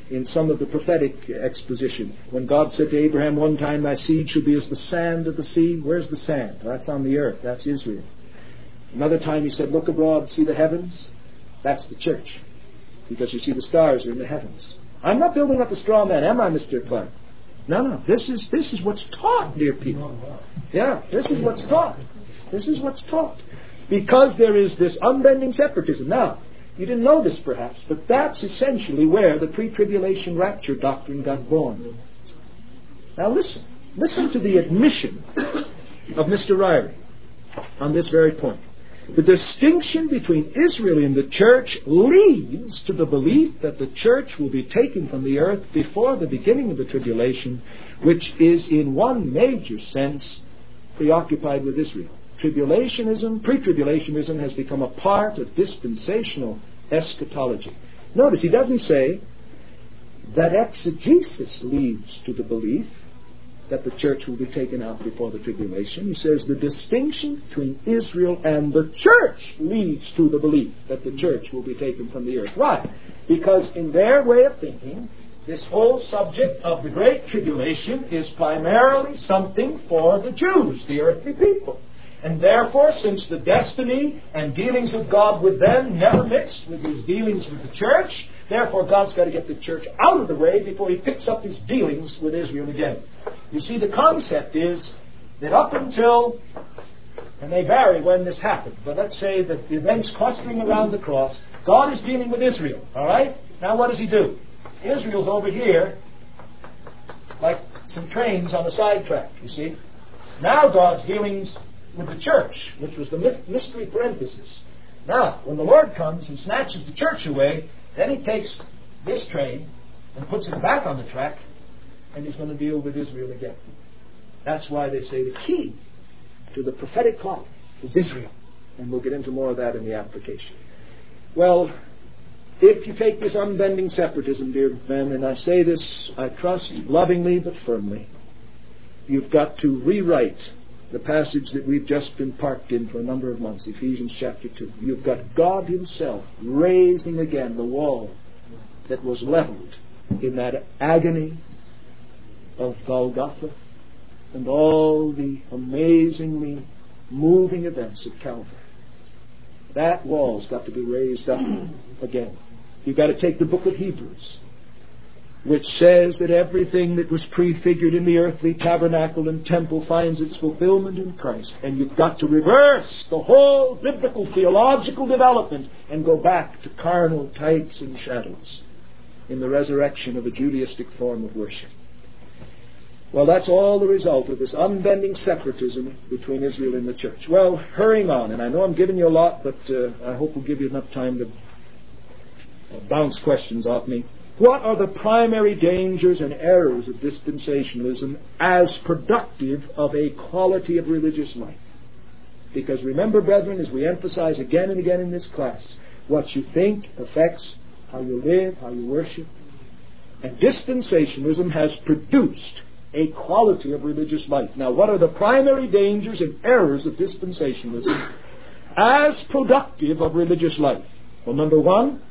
in some of the prophetic exposition. When God said to Abraham one time, thy seed shall be as the sand of the sea. Where's the sand? That's on the earth. That's Israel. Another time he said, look abroad, see the heavens. That's the church. Because you see the stars are in the heavens. I'm not building up a straw man, am I, Mr. Clark? No. This is what's taught, dear people. Yeah, this is what's taught. This is what's taught. Because there is this unbending separatism. Now, you didn't know this perhaps, but that's essentially where the pre-tribulation rapture doctrine got born. Now listen. Listen to the admission of Mr. Ryrie on this very point. The distinction between Israel and the church leads to the belief that the church will be taken from the earth before the beginning of the tribulation, which is in one major sense preoccupied with Israel. Pre-tribulationism has become a part of dispensational eschatology. Notice he doesn't say that exegesis leads to the belief that the church will be taken out before the tribulation. He says the distinction between Israel and the church leads to the belief that the church will be taken from the earth. Why? Because in their way of thinking, this whole subject of the Great Tribulation is primarily something for the Jews, the earthly people. And therefore, since the destiny and dealings of God with them never mixed with his dealings with the church, therefore God's got to get the church out of the way before he picks up his dealings with Israel again. You see, the concept is that up until, and they vary when this happened, but let's say that the events clustering around the cross, God is dealing with Israel, all right? Now what does he do? Israel's over here like some trains on a sidetrack, you see. Now God's dealings with the church, which was the mystery parenthesis. Now, when the Lord comes and snatches the church away, then he takes this train and puts it back on the track, and he's going to deal with Israel again. That's why they say the key to the prophetic clock is Israel. And we'll get into more of that in the application. Well, if you take this unbending separatism, dear men, and I say this, I trust, lovingly but firmly, you've got to rewrite the passage that we've just been parked in for a number of months, Ephesians chapter 2. You've got God himself raising again the wall that was leveled in that agony of Golgotha and all the amazingly moving events of Calvary. That wall's got to be raised up again. You've got to take the book of Hebrews, which says that everything that was prefigured in the earthly tabernacle and temple finds its fulfillment in Christ. And you've got to reverse the whole biblical theological development and go back to carnal types and shadows in the resurrection of a Judaistic form of worship. Well, that's all the result of this unbending separatism between Israel and the church. Well, hurrying on, and I know I'm giving you a lot, but I hope we'll give you enough time to bounce questions off me. What are the primary dangers and errors of dispensationalism as productive of a quality of religious life? Because remember, brethren, as we emphasize again and again in this class, what you think affects how you live, how you worship. And dispensationalism has produced a quality of religious life. Now, what are the primary dangers and errors of dispensationalism as productive of religious life? Well, number one,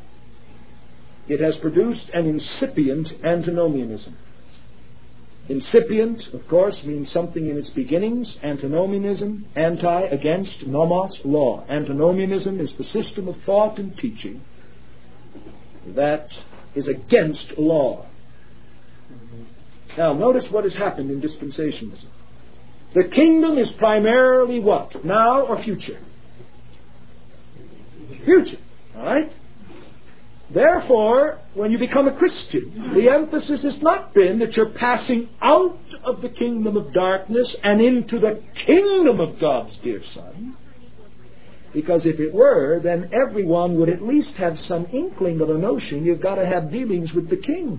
it has produced an incipient antinomianism. Incipient, of course, means something in its beginnings. Antinomianism, anti, against, nomos, law. Antinomianism is the system of thought and teaching that is against law. Now, notice what has happened in dispensationalism. The kingdom is primarily what? Now or future? Future. All right? Therefore, when you become a Christian, the emphasis has not been that you're passing out of the kingdom of darkness and into the kingdom of God's dear Son. Because if it were, then everyone would at least have some inkling of a notion you've got to have dealings with the King.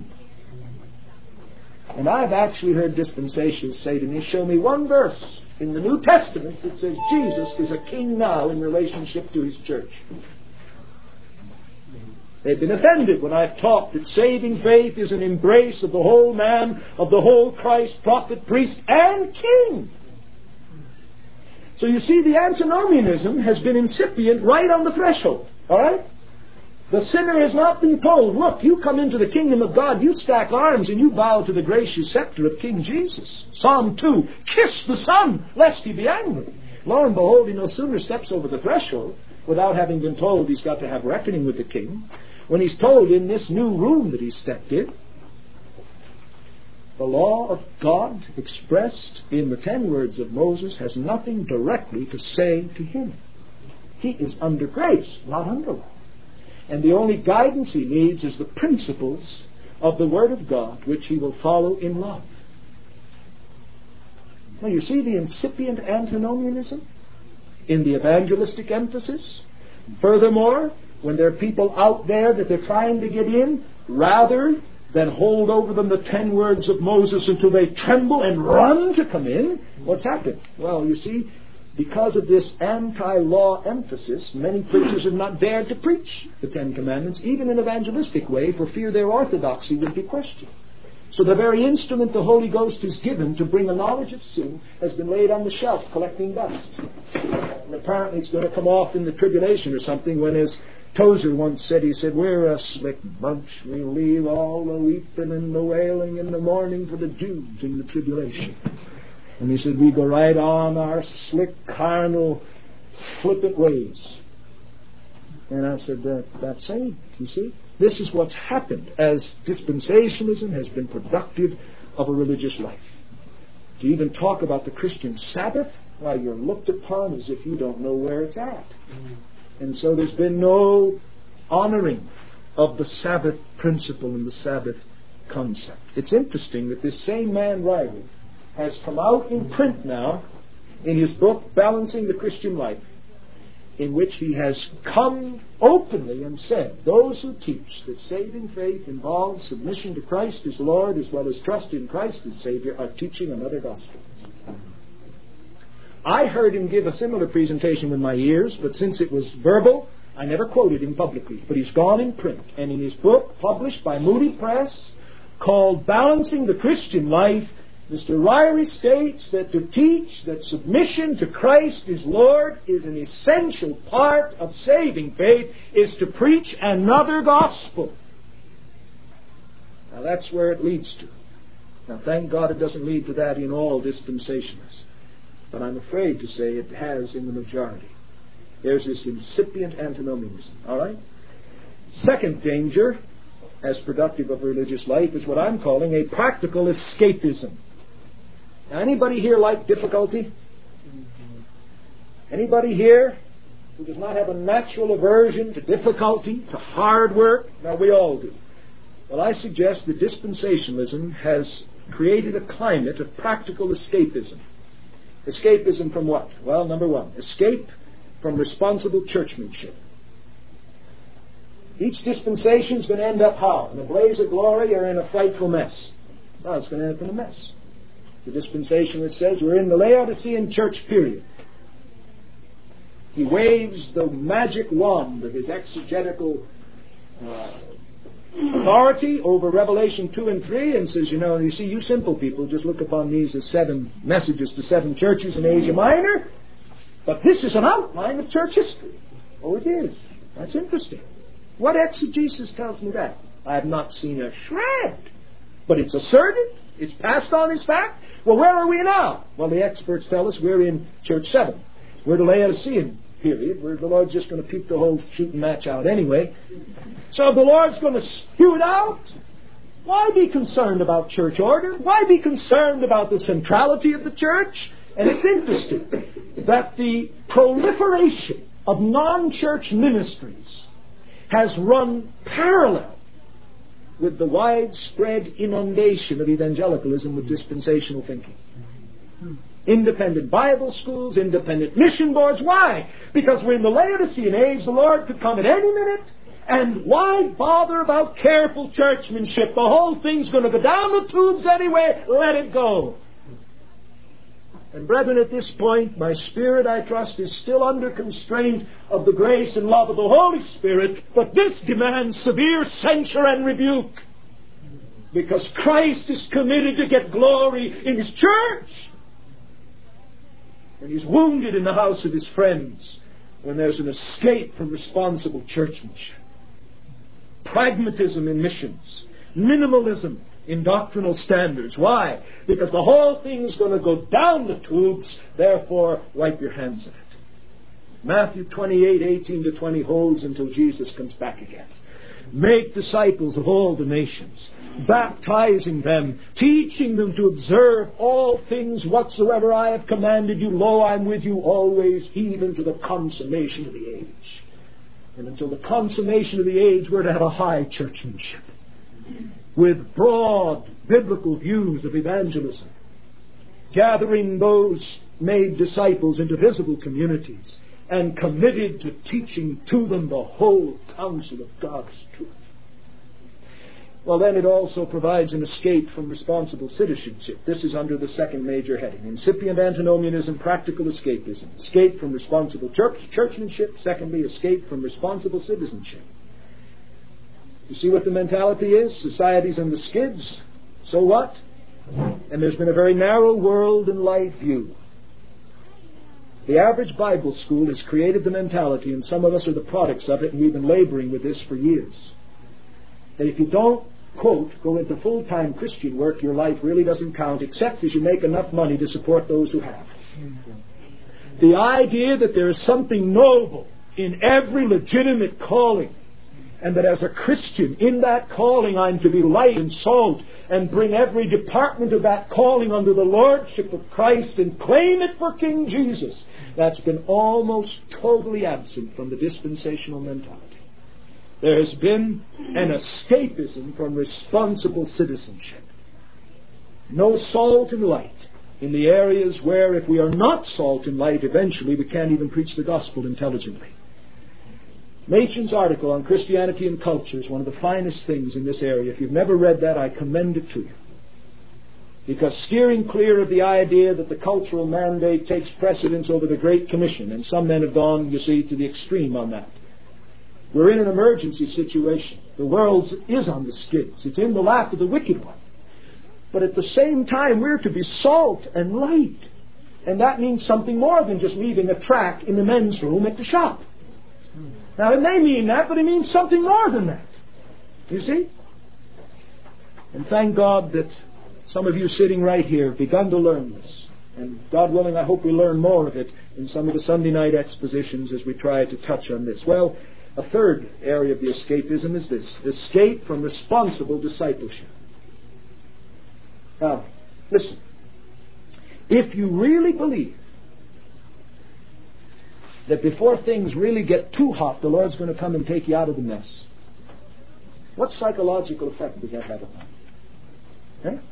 And I've actually heard dispensationalists say to me, show me one verse in the New Testament that says Jesus is a king now in relationship to his church. They've been offended when I've taught that saving faith is an embrace of the whole man, of the whole Christ, prophet, priest, and king. So you see, the antinomianism has been incipient right on the threshold. All right? The sinner has not been told, look, you come into the kingdom of God, you stack arms and you bow to the gracious scepter of King Jesus. Psalm 2, kiss the Son, lest he be angry. Lo and behold, he no sooner steps over the threshold, without having been told he's got to have reckoning with the king, when he's told in this new room that he's stepped in, the law of God expressed in the 10 words of Moses has nothing directly to say to him. He is under grace, not under law. And the only guidance he needs is the principles of the Word of God, which he will follow in love. Now you see the incipient antinomianism in the evangelistic emphasis. Furthermore, when there are people out there that they're trying to get in, rather than hold over them the 10 words of Moses until they tremble and run to come in, what's happened? Well, you see, because of this anti-law emphasis, many preachers have not dared to preach the 10 Commandments, even in an evangelistic way, for fear their orthodoxy would be questioned. So the very instrument the Holy Ghost is given to bring a knowledge of sin has been laid on the shelf collecting dust. And apparently it's going to come off in the tribulation or something, when, as Tozer once said, he said, we're a slick bunch, we'll leave all the weeping and the wailing and the mourning for the Jews in the tribulation. And he said, we go right on our slick, carnal, flippant ways. And I said, that's it, you see. This is what's happened as dispensationalism has been productive of a religious life. To even talk about the Christian Sabbath, why, you're looked upon as if you don't know where it's at. And so there's been no honoring of the Sabbath principle and the Sabbath concept. It's interesting that this same man Riley has come out in print now in his book, Balancing the Christian Life, in which he has come openly and said, those who teach that saving faith involves submission to Christ as Lord as well as trust in Christ as Savior are teaching another gospel. I heard him give a similar presentation with my ears, but since it was verbal, I never quoted him publicly. But he's gone in print, and in his book, published by Moody Press, called Balancing the Christian Life, Mr. Ryrie states that to teach that submission to Christ as Lord is an essential part of saving faith is to preach another gospel. Now that's where it leads to. Now thank God it doesn't lead to that in all dispensationalists. But I'm afraid to say it has in the majority. There's this incipient antinomianism. All right? Second danger, as productive of religious life, is what I'm calling a practical escapism. Now, anybody here like difficulty? Anybody here who does not have a natural aversion to difficulty, to hard work? Now, we all do. Well, I suggest that dispensationalism has created a climate of practical escapism. Escapism from what? Well, number one, escape from responsible churchmanship. Each dispensation is going to end up how? In a blaze of glory or in a frightful mess? Well, it's going to end up in a mess. The dispensationalist says we're in the Laodicean church period. He waves the magic wand of his exegetical authority over Revelation 2 and 3 and says, you see, you simple people just look upon these as 7 messages to 7 churches in Asia Minor, but this is an outline of church history. Oh, it is. That's interesting. What exegesis tells me that? I have not seen a shred, but it's asserted. It's passed on as fact. Well, where are we now? Well, the experts tell us we're in Church 7. We're the Laodicean period, where the Lord's just going to puke the whole shooting match out anyway. So if the Lord's going to spew it out, why be concerned about church order? Why be concerned about the centrality of the church? And it's interesting that the proliferation of non-church ministries has run parallel with the widespread inundation of evangelicalism with dispensational thinking. Independent Bible schools, independent mission boards. Why? Because we're in the Laodicean age. The Lord could come at any minute. And why bother about careful churchmanship? The whole thing's going to go down the tubes anyway. Let it go. And brethren, at this point, my spirit, I trust, is still under constraint of the grace and love of the Holy Spirit, but this demands severe censure and rebuke. Because Christ is committed to get glory in His church. And He's wounded in the house of His friends when there's an escape from responsible churchmanship. pragmatism in missions, minimalism in doctrinal standards. Why? Because the whole thing's going to go down the tubes, therefore wipe your hands of it. Matthew 28:18-20 holds until Jesus comes back again. Make disciples of all the nations, baptizing them, teaching them to observe all things whatsoever I have commanded you. Lo, I'm with you always, even to the consummation of the age. And until the consummation of the age, we're to have a high churchmanship with broad biblical views of evangelism, gathering those made disciples into visible communities and committed to teaching to them the whole counsel of God's truth. Well, then it also provides an escape from responsible citizenship. This is under the second major heading. Incipient antinomianism, practical escapism. Escape from responsible churchmanship. Secondly, escape from responsible citizenship. You see what the mentality is? Society's on the skids. So what? And there's been a very narrow world and life view. The average Bible school has created the mentality, and some of us are the products of it, and we've been laboring with this for years, that if you don't, quote, go into full-time Christian work, your life really doesn't count, except as you make enough money to support those who have. The idea that there is something noble in every legitimate calling, and that as a Christian, in that calling, I'm to be light and salt and bring every department of that calling under the lordship of Christ and claim it for King Jesus. That's been almost totally absent from the dispensational mentality. There has been an escapism from responsible citizenship. No salt and light in the areas where, if we are not salt and light, eventually we can't even preach the gospel intelligently. Machen's article on Christianity and culture is one of the finest things in this area. If you've never read that, I commend it to you. Because steering clear of the idea that the cultural mandate takes precedence over the Great Commission, and some men have gone, you see, to the extreme on that. We're in an emergency situation. The world is on the skids. It's in the lap of the wicked one. But at the same time, we're to be salt and light. And that means something more than just leaving a tract in the men's room at the shop. Now, it may mean that, but it means something more than that. You see? And thank God that some of you sitting right here have begun to learn this. And God willing, I hope we learn more of it in some of the Sunday night expositions as we try to touch on this. Well, a third area of the escapism is this: escape from responsible discipleship. Now, listen. If you really believe that before things really get too hot, the Lord's going to come and take you out of the mess, what psychological effect does that have upon you? Eh?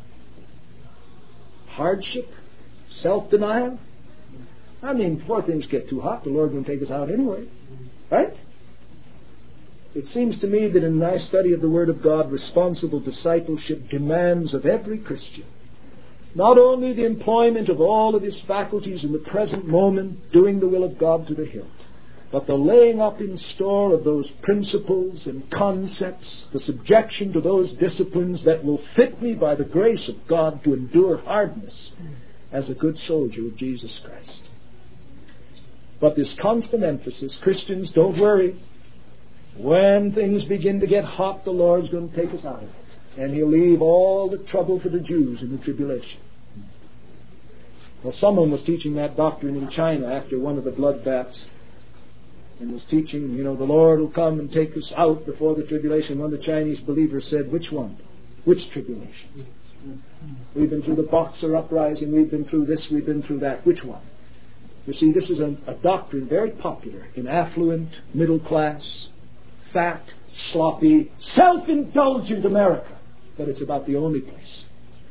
Hardship? Self-denial? I mean, before things get too hot, the Lord's going to take us out anyway. Right? It seems to me that in my study of the Word of God, responsible discipleship demands of every Christian not only the employment of all of his faculties in the present moment, doing the will of God to the hilt, but the laying up in store of those principles and concepts, the subjection to those disciplines that will fit me by the grace of God to endure hardness as a good soldier of Jesus Christ. But this constant emphasis, Christians, don't worry. When things begin to get hot, the Lord's going to take us out of it. And He'll leave all the trouble for the Jews in the tribulation. Well, someone was teaching that doctrine in China after one of the bloodbaths, and was teaching, the Lord will come and take us out before the tribulation. One of the Chinese believers said, which one? Which tribulation? We've been through the Boxer uprising, we've been through this, we've been through that. Which one? You see, this is a doctrine very popular in affluent, middle class, fat, sloppy, self-indulgent America. But it's about the only place.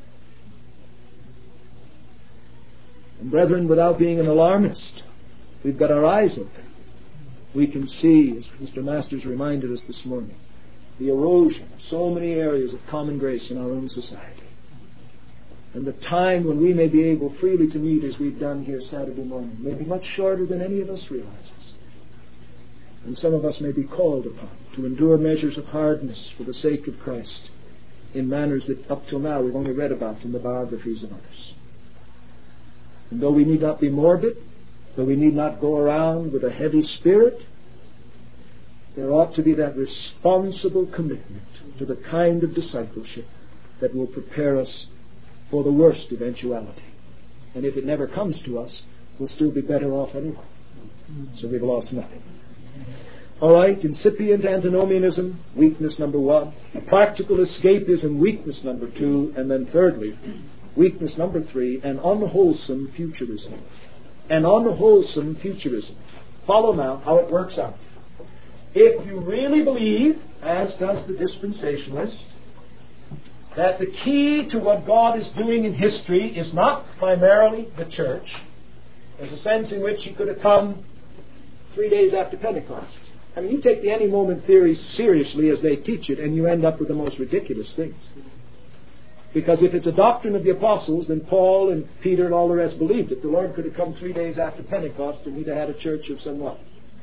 And brethren, without being an alarmist, we've got our eyes open. We can see, as Mr. Masters reminded us this morning, the erosion of so many areas of common grace in our own society. And the time when we may be able freely to meet as we've done here Saturday morning may be much shorter than any of us realizes. And some of us may be called upon to endure measures of hardness for the sake of Christ in manners that up till now we've only read about in the biographies of others. And though we need not be morbid, though we need not go around with a heavy spirit, there ought to be that responsible commitment to the kind of discipleship that will prepare us for the worst eventuality. And if it never comes to us, we'll still be better off anyway. So we've lost nothing. All right, incipient antinomianism, weakness number 1. Practical escapism, weakness number 2. And then thirdly, weakness number 3, an unwholesome futurism. An unwholesome futurism. Follow now how it works out. If you really believe, as does the dispensationalist, that the key to what God is doing in history is not primarily the church, there's a sense in which He could have come 3 days after Pentecost. I mean, you take the any-moment theory seriously as they teach it, and you end up with the most ridiculous things. Because if it's a doctrine of the apostles, then Paul and Peter and all the rest believed it. The Lord could have come 3 days after Pentecost, and He'd have had a church of some what?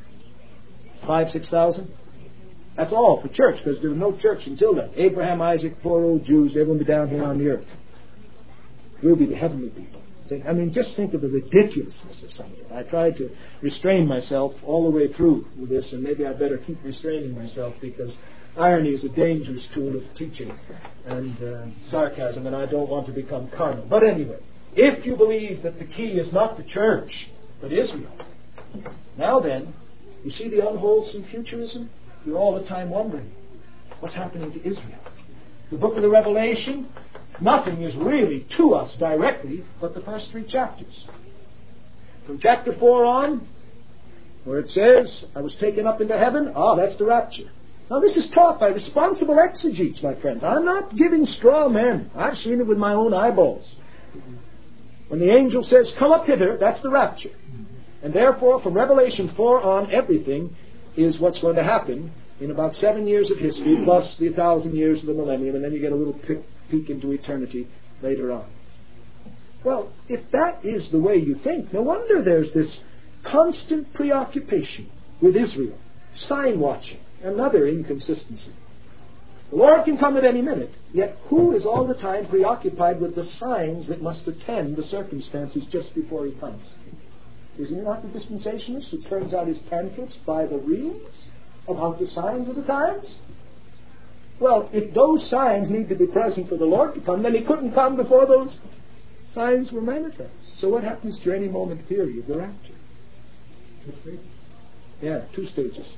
5,000-6,000? That's all for church, because there was no church until then. Abraham, Isaac, poor old Jews, everyone be down here on the earth. We'll be the heavenly people. I mean, just think of the ridiculousness of some of it. I tried to restrain myself all the way through with this, and maybe I better keep restraining myself, because irony is a dangerous tool of teaching and sarcasm, and I don't want to become carnal. But anyway, if you believe that the key is not the church, but Israel, now then, you see the unwholesome futurism? You're all the time wondering, what's happening to Israel? The book of the Revelation, nothing is really to us directly but the first 3 chapters. From chapter 4 on, where it says, I was taken up into heaven, that's the rapture. Now this is taught by responsible exegetes, my friends. I'm not giving straw men. I've seen it with my own eyeballs. When the angel says, come up hither, that's the rapture. And therefore, from Revelation 4 on, everything is what's going to happen in about 7 years of history, plus the 1,000 years of the millennium, and then you get a little peek into eternity later on. Well, if that is the way you think, no wonder there's this constant preoccupation with Israel, sign watching, another inconsistency. The Lord can come at any minute, yet who is all the time preoccupied with the signs that must attend the circumstances just before He comes? Is He not the dispensationalist who turns out his pamphlets by the reams about the signs of the times? Well, if those signs need to be present for the Lord to come, then He couldn't come before those signs were manifest. So what happens to your any moment theory of the rapture? 2 stages. Yeah, 2 stages.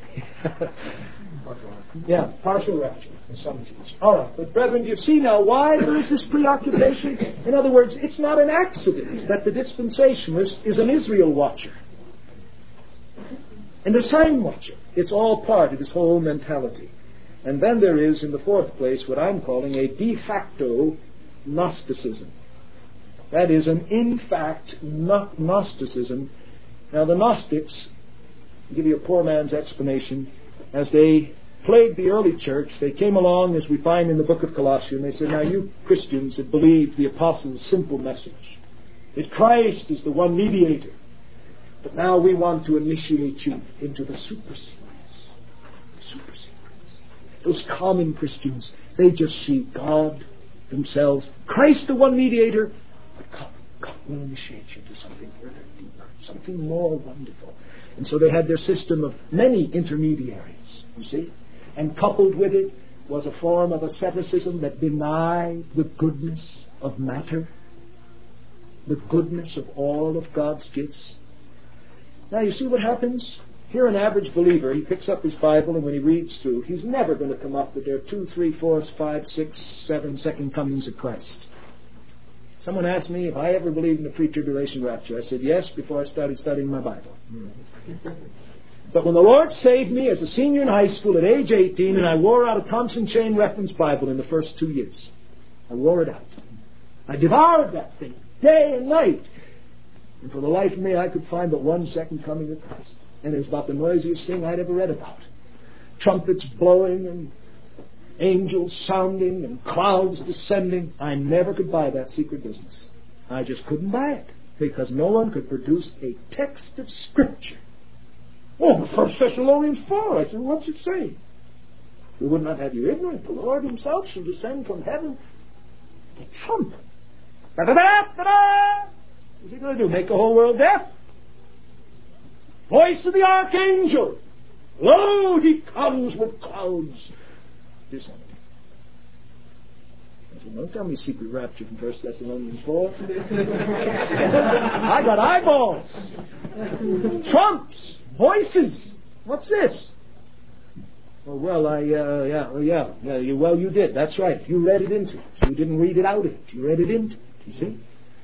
Yeah, partial rapture, in some teach. All right, but brethren, you see now why there is this preoccupation? In other words, it's not an accident that the dispensationalist is an Israel watcher and a sign watcher. It's all part of his whole mentality. And then there is, in the 4th place, what I'm calling a de facto Gnosticism. That is an in fact Gnosticism. Now the Gnostics, I'll give you a poor man's explanation, as they plagued the early church, they came along, as we find in the book of Colossians, they said, now you Christians that believe the apostles' simple message, that Christ is the one mediator, but now we want to initiate you into the super secrets. Super secrets. Those common Christians, they just see God themselves, Christ the one mediator, but God will initiate you to something further, deeper, something more wonderful. And so they had their system of many intermediaries, you see. And coupled with it was a form of asceticism that denied the goodness of matter, the goodness of all of God's gifts. Now you see what happens? Here an average believer, he picks up his Bible, and when he reads through, he's never going to come up with their 2, 3, 4, 5, 6, 7 second comings of Christ. Someone asked me if I ever believed in the pre-tribulation rapture. I said yes before I started studying my Bible. But when the Lord saved me as a senior in high school at age 18, and I wore out a Thompson Chain Reference Bible in the first 2 years, I wore it out. I devoured that thing day and night. And for the life of me, I could find but 1 second coming of Christ. And it was about the noisiest thing I'd ever read about. Trumpets blowing and angels sounding and clouds descending. I never could buy that secret business. I just couldn't buy it, because no one could produce a text of Scripture. Oh, 1 Thessalonians 4. I said, what's it say? We would not have you ignorant. The Lord Himself shall descend from heaven. The trumpet. Da-da-da-da-da! What's He going to do? Make the whole world deaf? Voice of the archangel. Lo, he comes with clouds descending. I said, don't tell me secret rapture from 1 Thessalonians 4. I got eyeballs. Trumps. Voices. What's this? Oh, well, you did. That's right. You read it into it. You didn't read it out of it. You read it into it. You see?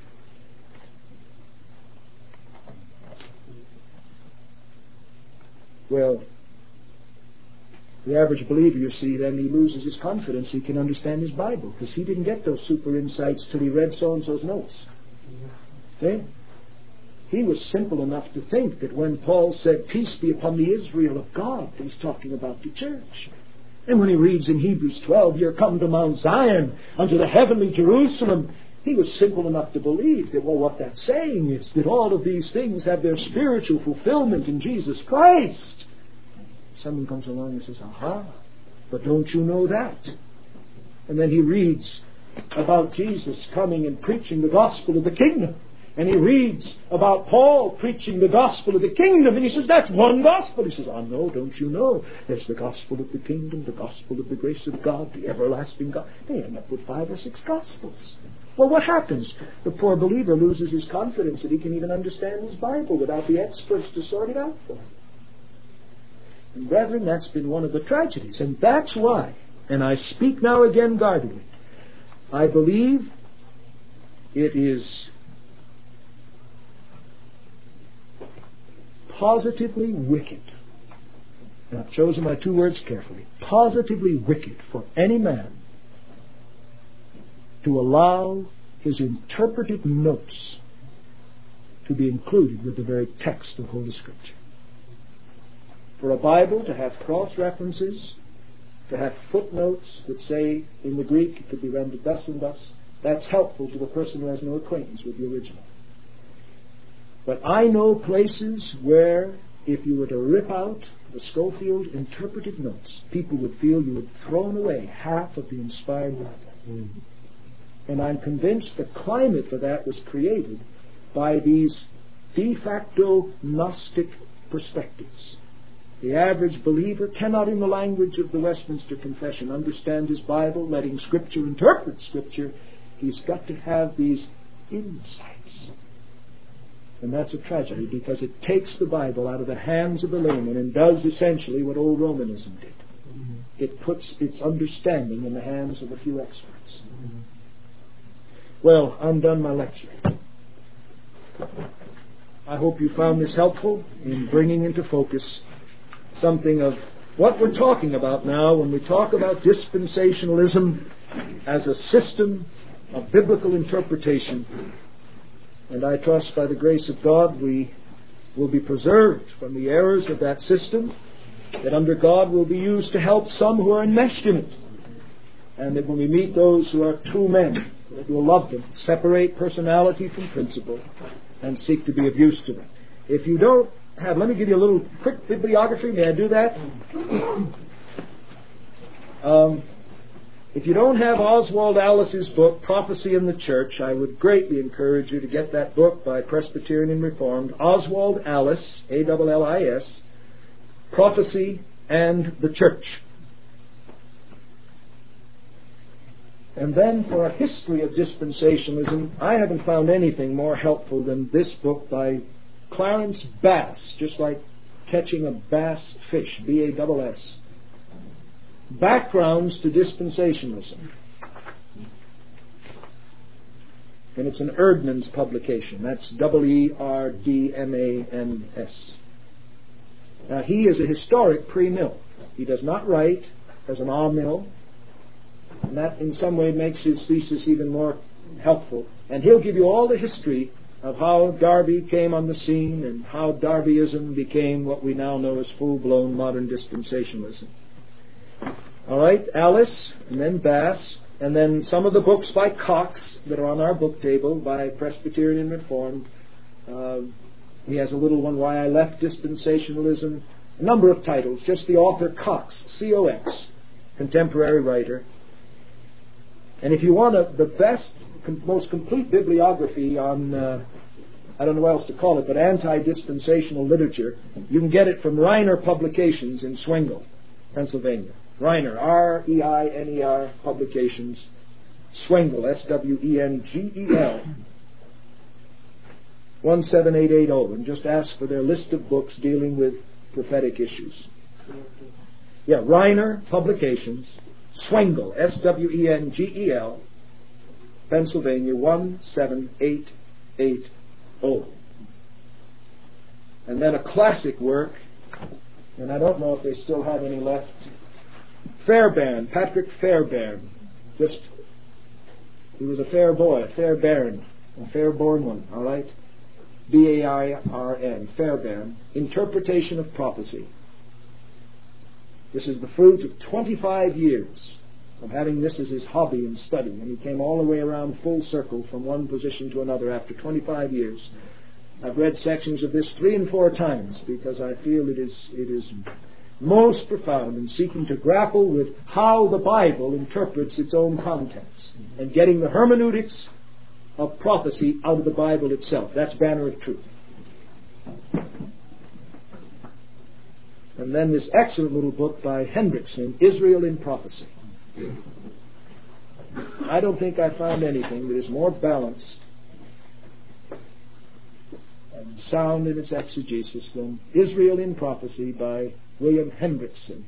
Well, the average believer, you see, then he loses his confidence. He can understand his Bible because he didn't get those super insights till he read so-and-so's notes. See? He was simple enough to think that when Paul said, peace be upon the Israel of God, he's talking about the church. And when he reads in Hebrews 12, you're come to Mount Zion, unto the heavenly Jerusalem, he was simple enough to believe that, well, what that's saying is that all of these things have their spiritual fulfillment in Jesus Christ. Someone comes along and says, aha, but don't you know that? And then he reads about Jesus coming and preaching the gospel of the kingdom. And he reads about Paul preaching the gospel of the kingdom. And he says, that's one gospel. He says, oh no, don't you know? There's the gospel of the kingdom, the gospel of the grace of God, the everlasting God. They end up with 5 or 6 gospels. Well, what happens? The poor believer loses his confidence that he can even understand his Bible without the experts to sort it out for him. And brethren, that's been one of the tragedies. And that's why, and I speak now again guardedly, I believe it is positively wicked, and I've chosen my 2 words carefully, positively wicked for any man to allow his interpretive notes to be included with the very text of Holy Scripture. For a Bible to have cross-references, to have footnotes that say in the Greek it could be rendered thus and thus, that's helpful to the person who has no acquaintance with the original. But I know places where if you were to rip out the Schofield interpretive notes, people would feel you had thrown away half of the inspired Bible. And I'm convinced the climate for that was created by these de facto Gnostic perspectives. The average believer cannot, in the language of the Westminster Confession, understand his Bible, letting Scripture interpret Scripture. He's got to have these insights. And that's a tragedy because it takes the Bible out of the hands of the layman and does essentially what old Romanism did. Mm-hmm. It puts its understanding in the hands of a few experts. Mm-hmm. Well, I'm done my lecture. I hope you found this helpful in bringing into focus something of what we're talking about now when we talk about dispensationalism as a system of biblical interpretation. And I trust by the grace of God we will be preserved from the errors of that system, that under God will be used to help some who are enmeshed in it, and that when we meet those who are true men, that we'll love them, separate personality from principle, and seek to be of use to them. If you don't have, let me give you a little quick bibliography. May I do that? If you don't have Oswald Allis's book, Prophecy in the Church, I would greatly encourage you to get that book by Presbyterian and Reformed. Oswald Allis, A-L-L-I-S, Prophecy and the Church. And then for a history of dispensationalism, I haven't found anything more helpful than this book by Clarence Bass, just like catching a bass fish, B-A-S-S. Backgrounds to Dispensationalism. And it's an Erdman's publication. That's W-E-R-D-M-A-N-S. Now, he is a historic pre-mill. He does not write as an all-mill. And that in some way makes his thesis even more helpful. And he'll give you all the history of how Darby came on the scene and how Darbyism became what we now know as full-blown modern dispensationalism. All right, Alice, and then Bass, and then some of the books by Cox that are on our book table by Presbyterian and Reformed. He has a little one, Why I Left Dispensationalism, a number of titles, just the author Cox, C-O-X, contemporary writer. And if you want the best, most complete bibliography on I don't know what else to call it, but anti-dispensational literature. You can get it from Reiner Publications in Swingle, Pennsylvania. Reiner, R-E-I-N-E-R Publications, Swingle, S-W-E-N-G-E-L, 17880, and just ask for their list of books dealing with prophetic issues. Yeah, Reiner Publications, Swingle, S-W-E-N-G-E-L, Pennsylvania, 17880. And then a classic work, and I don't know if they still have any left, Fairbairn, Patrick Fairbairn. He was a fair boy, a fair baron, a fair-born one, all right? B-A-I-R-N, Fairbairn, Interpretation of Prophecy. This is the fruit of 25 years of having this as his hobby and study, and he came all the way around full circle from one position to another after 25 years. I've read sections of this 3 and 4 times because I feel it is most profound in seeking to grapple with how the Bible interprets its own contents and getting the hermeneutics of prophecy out of the Bible itself. That's Banner of Truth. And then this excellent little book by Hendrickson, Israel in Prophecy. I don't think I found anything that is more balanced and sound in its exegesis than Israel in Prophecy by William Hendrickson.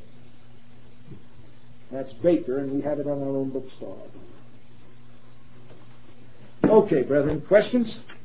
That's Baker, and we have it on our own bookstall. Okay, brethren, questions?